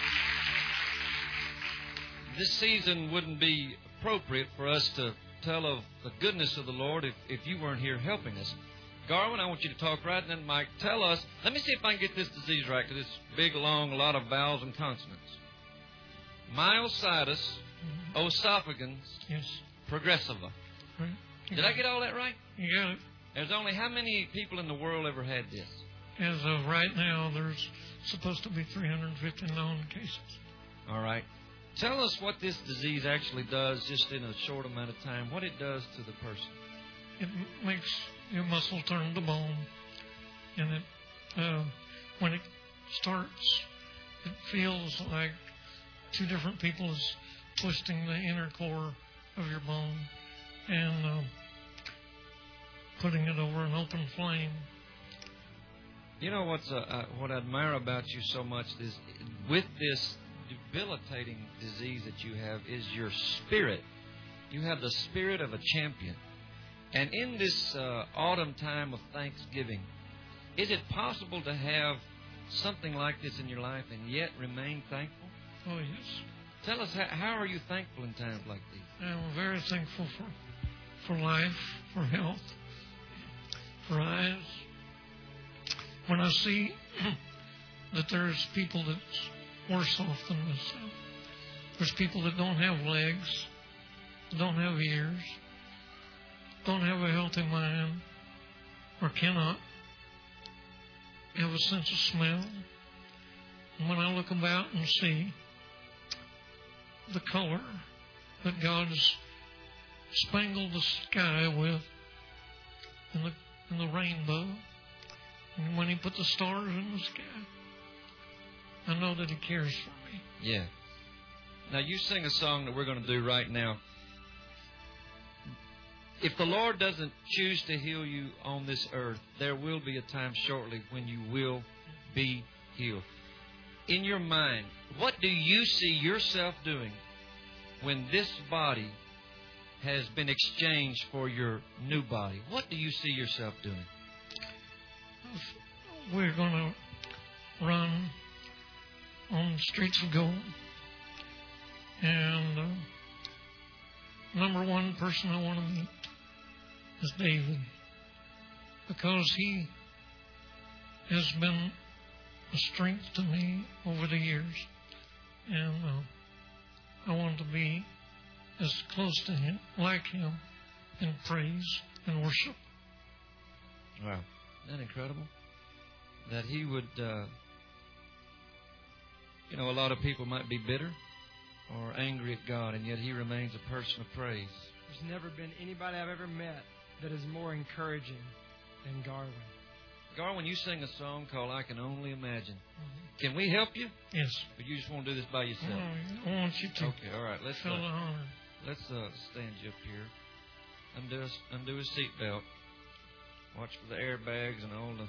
this season wouldn't be appropriate for us to tell of the goodness of the Lord if, if you weren't here helping us. Garwin, I want you to talk right in that mic. Tell us, let me see if I can get this disease right, because it's big, long, a lot of vowels and consonants. Myositis, mm-hmm. Oesophagus, yes. Progressiva. Right. Did I get all that right? You got it. There's only how many people in the world ever had this? As of right now, there's supposed to be three hundred fifty known cases. All right. Tell us what this disease actually does, just in a short amount of time, what it does to the person. It makes your muscle turn to bone, and it, uh, when it starts, it feels like two different people is twisting the inner core of your bone and uh, putting it over an open flame. You know what's uh, uh, what I admire about you so much is with this debilitating disease that you have is your spirit. You have the spirit of a champion. And in this uh, autumn time of Thanksgiving, is it possible to have something like this in your life and yet remain thankful? Oh, yes. Tell us, how, how are you thankful in times like these? I'm very thankful for, for life, for health, for eyes. When I see that there's people that's worse off than myself. There's people that don't have legs, don't have ears, don't have a healthy mind, or cannot have a sense of smell. And when I look about and see the color that God has spangled the sky with, and the, and the rainbow, and when He put the stars in the sky, I know that He cares for me. Yeah. Now, you sing a song that we're going to do right now. If the Lord doesn't choose to heal you on this earth, there will be a time shortly when you will be healed. In your mind, what do you see yourself doing when this body has been exchanged for your new body? What do you see yourself doing? We're going to run on the streets of gold. And uh, number one person I want to meet is David, because he has been a strength to me over the years. And uh, I want to be as close to him, like him, in praise and worship. Wow. Isn't that incredible? That he would, uh, you know, a lot of people might be bitter or angry at God, and yet he remains a person of praise. There's never been anybody I've ever met that is more encouraging than Garwin. Garwin, you sing a song called I Can Only Imagine. Mm-hmm. Can we help you? Yes. Or you just want to do this by yourself? No, I want you to. Okay, all right. Let's, feel uh, the honor. Let's uh, stand you up here. Undo, us, undo his seatbelt. Watch for the airbags and all the...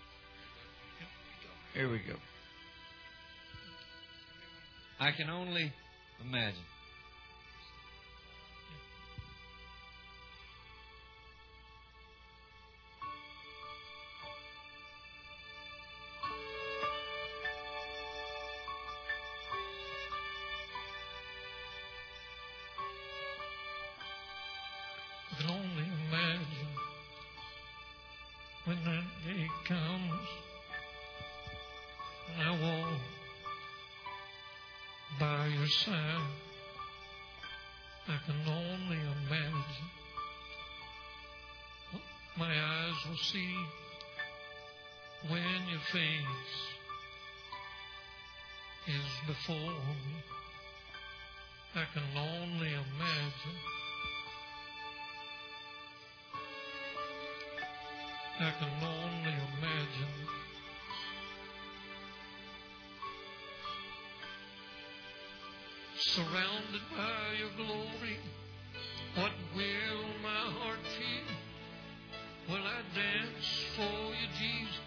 Here we go. I can only imagine. only imagine when that day comes and I walk by your side. I can only imagine what my eyes will see when your face is before me. I can only imagine. I can only imagine. Surrounded by your glory, what will my heart feel? Will I dance for you, Jesus?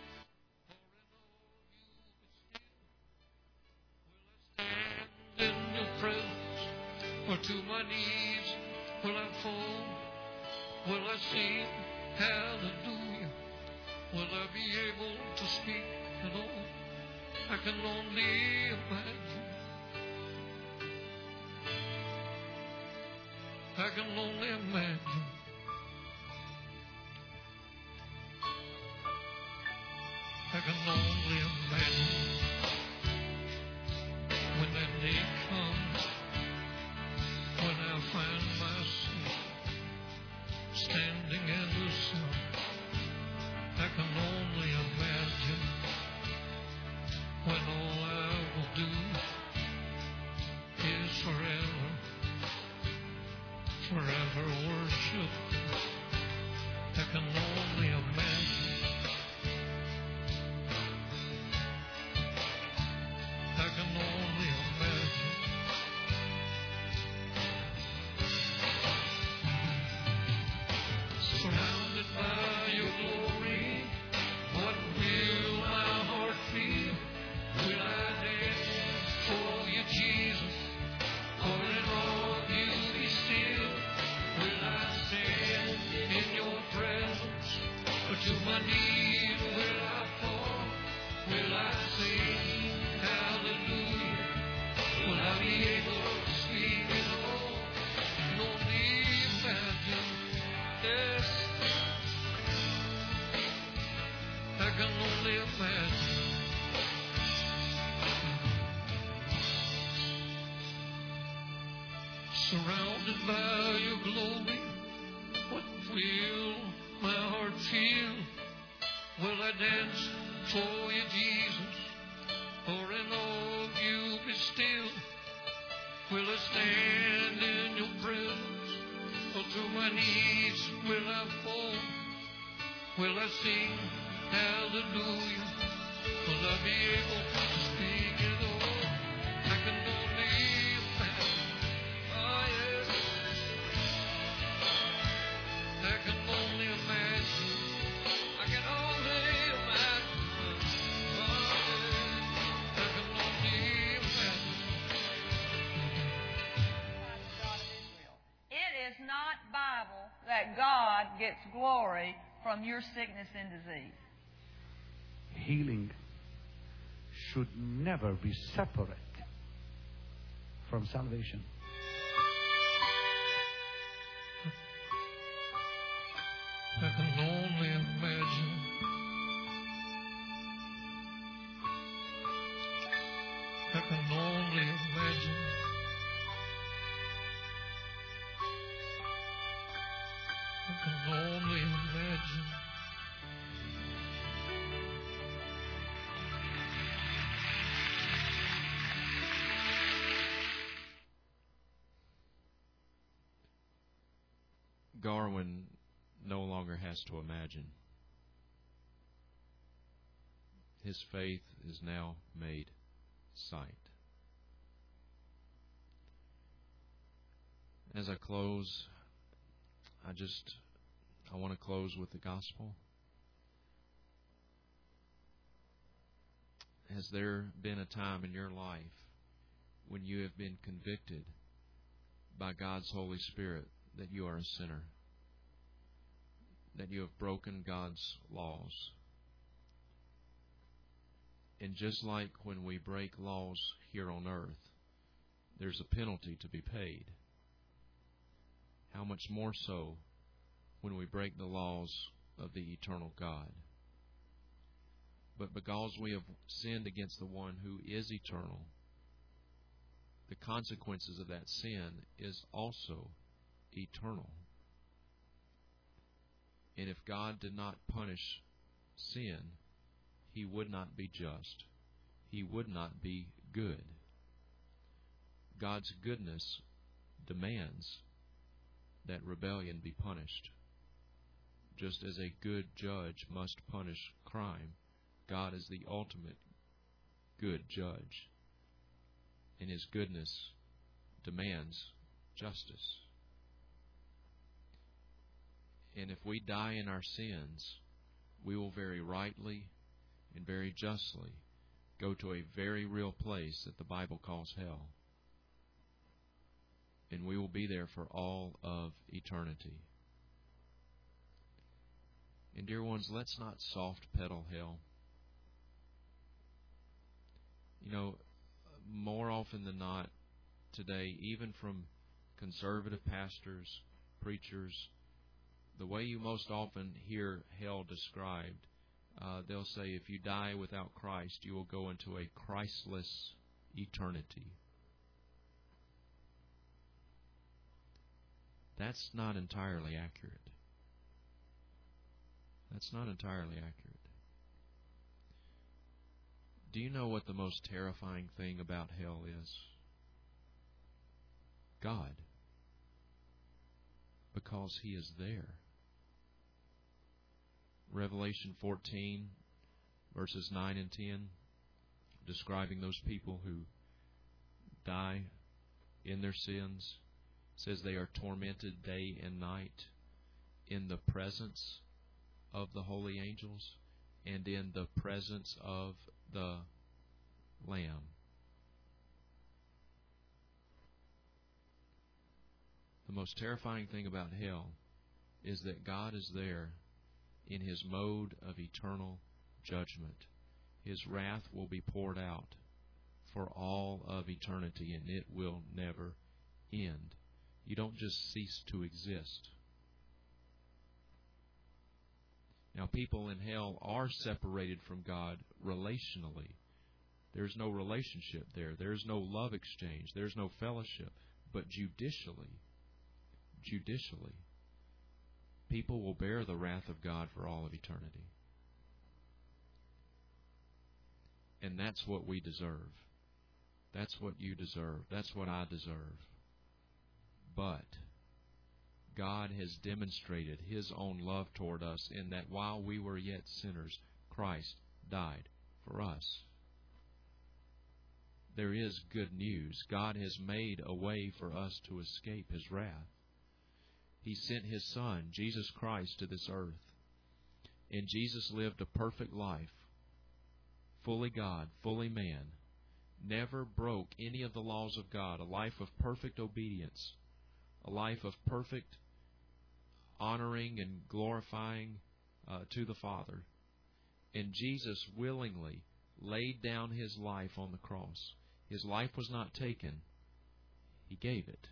Will I stand in your presence? Or to my knees will I fall? Will I sing hallelujah? Will I be able to speak at all? I can only imagine. I can only imagine. I can only imagine when that day comes, when I find myself standing in the sun. I can only imagine when all I will do is forever, forever worship. I can only imagine. I can only imagine. Surrounded by your glory, what will my heart feel? Will I dance for you, Jesus? Or in all you be still? Will I stand in your presence? Or to my knees will I fall? Will I sing hallelujah? Will I be able to speak at all? And only imagine, yes, I can only imagine. Surrounded by your glory, what will my heart feel? Will I dance for you, Jesus? Or in all you be still? Will I stand in your presence? Or to my knees will I fall? Will I sing hallelujah? Will I be able to speak at all? I can only imagine. Oh, yes. I can only imagine. I can only imagine. Oh, yes. I can only imagine. It is not Bible that God gets glory from your sickness and disease. Healing should never be separate from salvation. I can only imagine. I can only imagine. I can only imagine. Garwin no longer has to imagine. His faith is now made sight. As I close, I just I want to close with the gospel. Has there been a time in your life when you have been convicted by God's Holy Spirit that you are a sinner, that you have broken God's laws? And just like when we break laws here on earth, there's a penalty to be paid. How much more so when we break the laws of the eternal God. But because we have sinned against the one who is eternal, the consequences of that sin is also eternal. And if God did not punish sin, He would not be just. He would not be good. God's goodness demands that rebellion be punished. Just as a good judge must punish crime, God is the ultimate good judge, and His goodness demands justice. And if we die in our sins, we will very rightly and very justly go to a very real place that the Bible calls hell. And we will be there for all of eternity. And dear ones, let's not soft pedal hell. You know, more often than not today, even from conservative pastors, preachers, the way you most often hear hell described, uh, they'll say if you die without Christ, you will go into a Christless eternity. That's not entirely accurate. That's not entirely accurate. Do you know what the most terrifying thing about hell is? God. Because He is there. Revelation fourteen, verses nine and ten, describing those people who die in their sins, says they are tormented day and night in the presence of the holy angels and in the presence of the Lamb. The most terrifying thing about hell is that God is there in His mode of eternal judgment. His wrath will be poured out for all of eternity, and it will never end. You don't just cease to exist. Now, people in hell are separated from God relationally. There's no relationship there. There's no love exchange. There's no fellowship. But judicially, judicially, people will bear the wrath of God for all of eternity. And that's what we deserve. That's what you deserve. That's what I deserve. But God has demonstrated His own love toward us in that while we were yet sinners, Christ died for us. There is good news. God has made a way for us to escape His wrath. He sent His Son, Jesus Christ, to this earth. And Jesus lived a perfect life, fully God, fully man, never broke any of the laws of God, a life of perfect obedience, a life of perfect honoring and glorifying uh, to the Father. And Jesus willingly laid down His life on the cross. His life was not taken. He gave it.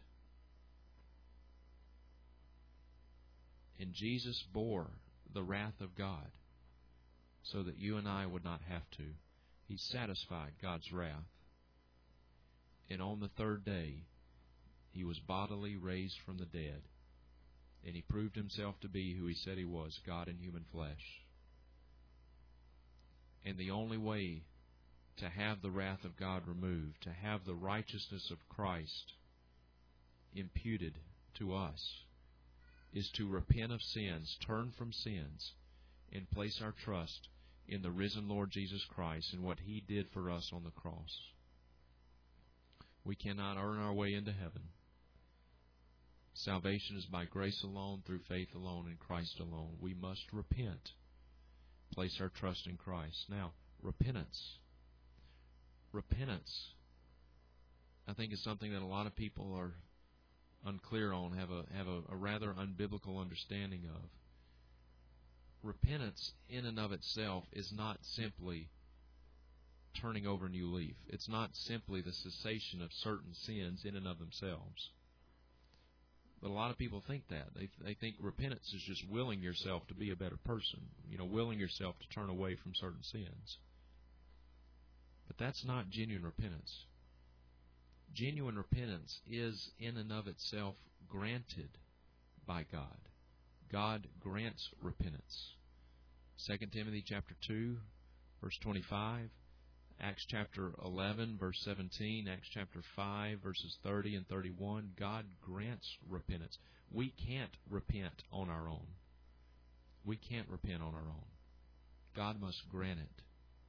And Jesus bore the wrath of God so that you and I would not have to. He satisfied God's wrath. And on the third day, He was bodily raised from the dead. And He proved Himself to be who He said He was, God in human flesh. And the only way to have the wrath of God removed, to have the righteousness of Christ imputed to us, is to repent of sins, turn from sins, and place our trust in the risen Lord Jesus Christ and what He did for us on the cross. We cannot earn our way into heaven. Salvation is by grace alone, through faith alone, in Christ alone. We must repent, place our trust in Christ. Now, repentance. Repentance, I think, is something that a lot of people are unclear on, have a have a, a rather unbiblical understanding of. Repentance, in and of itself, is not simply turning over a new leaf. It's not simply the cessation of certain sins in and of themselves. But a lot of people think that. They they think repentance is just willing yourself to be a better person, you know, willing yourself to turn away from certain sins. But that's not genuine repentance. Genuine repentance is in and of itself granted by God. God grants repentance. Second Timothy chapter two, verse twenty-five, Acts chapter eleven, verse seventeen, Acts chapter five, verses thirty and thirty-one, God grants repentance. We can't repent on our own. We can't repent on our own. God must grant it.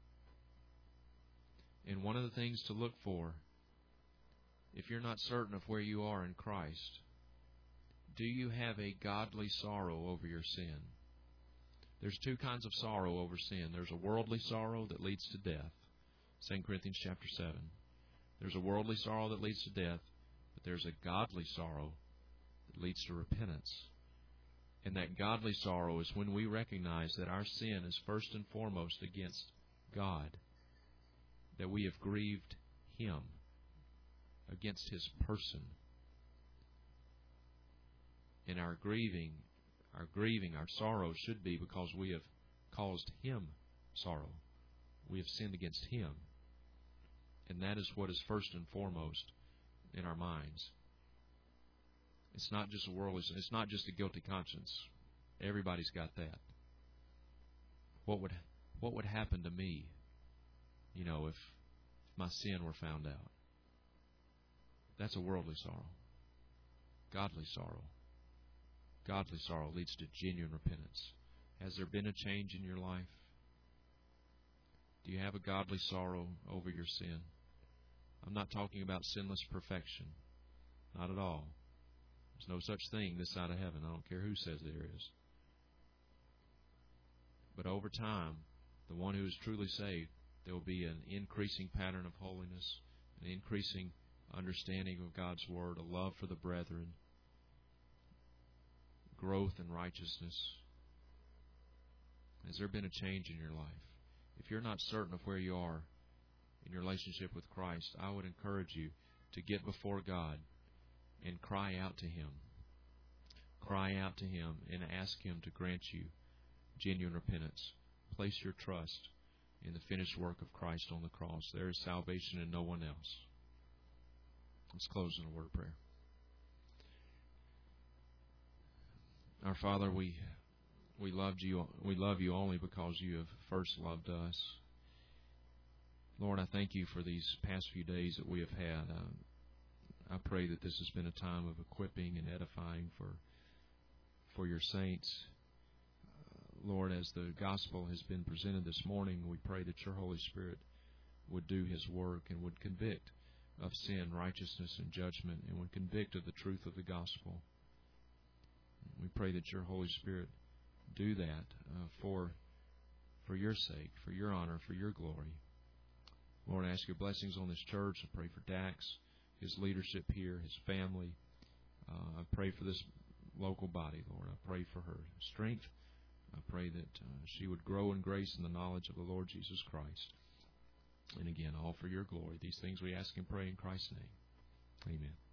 And one of the things to look for, if you're not certain of where you are in Christ, do you have a godly sorrow over your sin? There's two kinds of sorrow over sin. There's a worldly sorrow that leads to death. Second Corinthians chapter seven. There's a worldly sorrow that leads to death, but there's a godly sorrow that leads to repentance. And that godly sorrow is when we recognize that our sin is first and foremost against God, that we have grieved Him, against His person. And our grieving, our grieving, our sorrow should be because we have caused Him sorrow. We have sinned against Him. And that is what is first and foremost in our minds. It's not just a worldly, it's not just a guilty conscience. Everybody's got that. What would what would happen to me, you know, if my sin were found out? That's a worldly sorrow. Godly sorrow. Godly sorrow leads to genuine repentance. Has there been a change in your life? Do you have a godly sorrow over your sin? I'm not talking about sinless perfection. Not at all. There's no such thing this side of heaven. I don't care who says there is. But over time, the one who is truly saved, there will be an increasing pattern of holiness, an increasing understanding of God's Word, a love for the brethren, growth in righteousness. Has there been a change in your life? If you're not certain of where you are in your relationship with Christ, I would encourage you to get before God and cry out to Him. Cry out to Him and ask Him to grant you genuine repentance. Place your trust in the finished work of Christ on the cross. There is salvation in no one else. Let's close in a word of prayer. Our Father, we we loved you. We love you only because you have first loved us. Lord, I thank you for these past few days that we have had. Uh, I pray that this has been a time of equipping and edifying for for your saints. Uh, Lord, as the gospel has been presented this morning, we pray that your Holy Spirit would do His work and would convict of sin, righteousness, and judgment, and would convict of the truth of the gospel. We pray that your Holy Spirit do that uh, for for your sake, for your honor, for your glory. Lord, I ask your blessings on this church. I pray for Dax, his leadership here, his family. Uh, I pray for this local body, Lord. I pray for her strength. I pray that uh, she would grow in grace and the knowledge of the Lord Jesus Christ. And again, all for your glory. These things we ask and pray in Christ's name. Amen.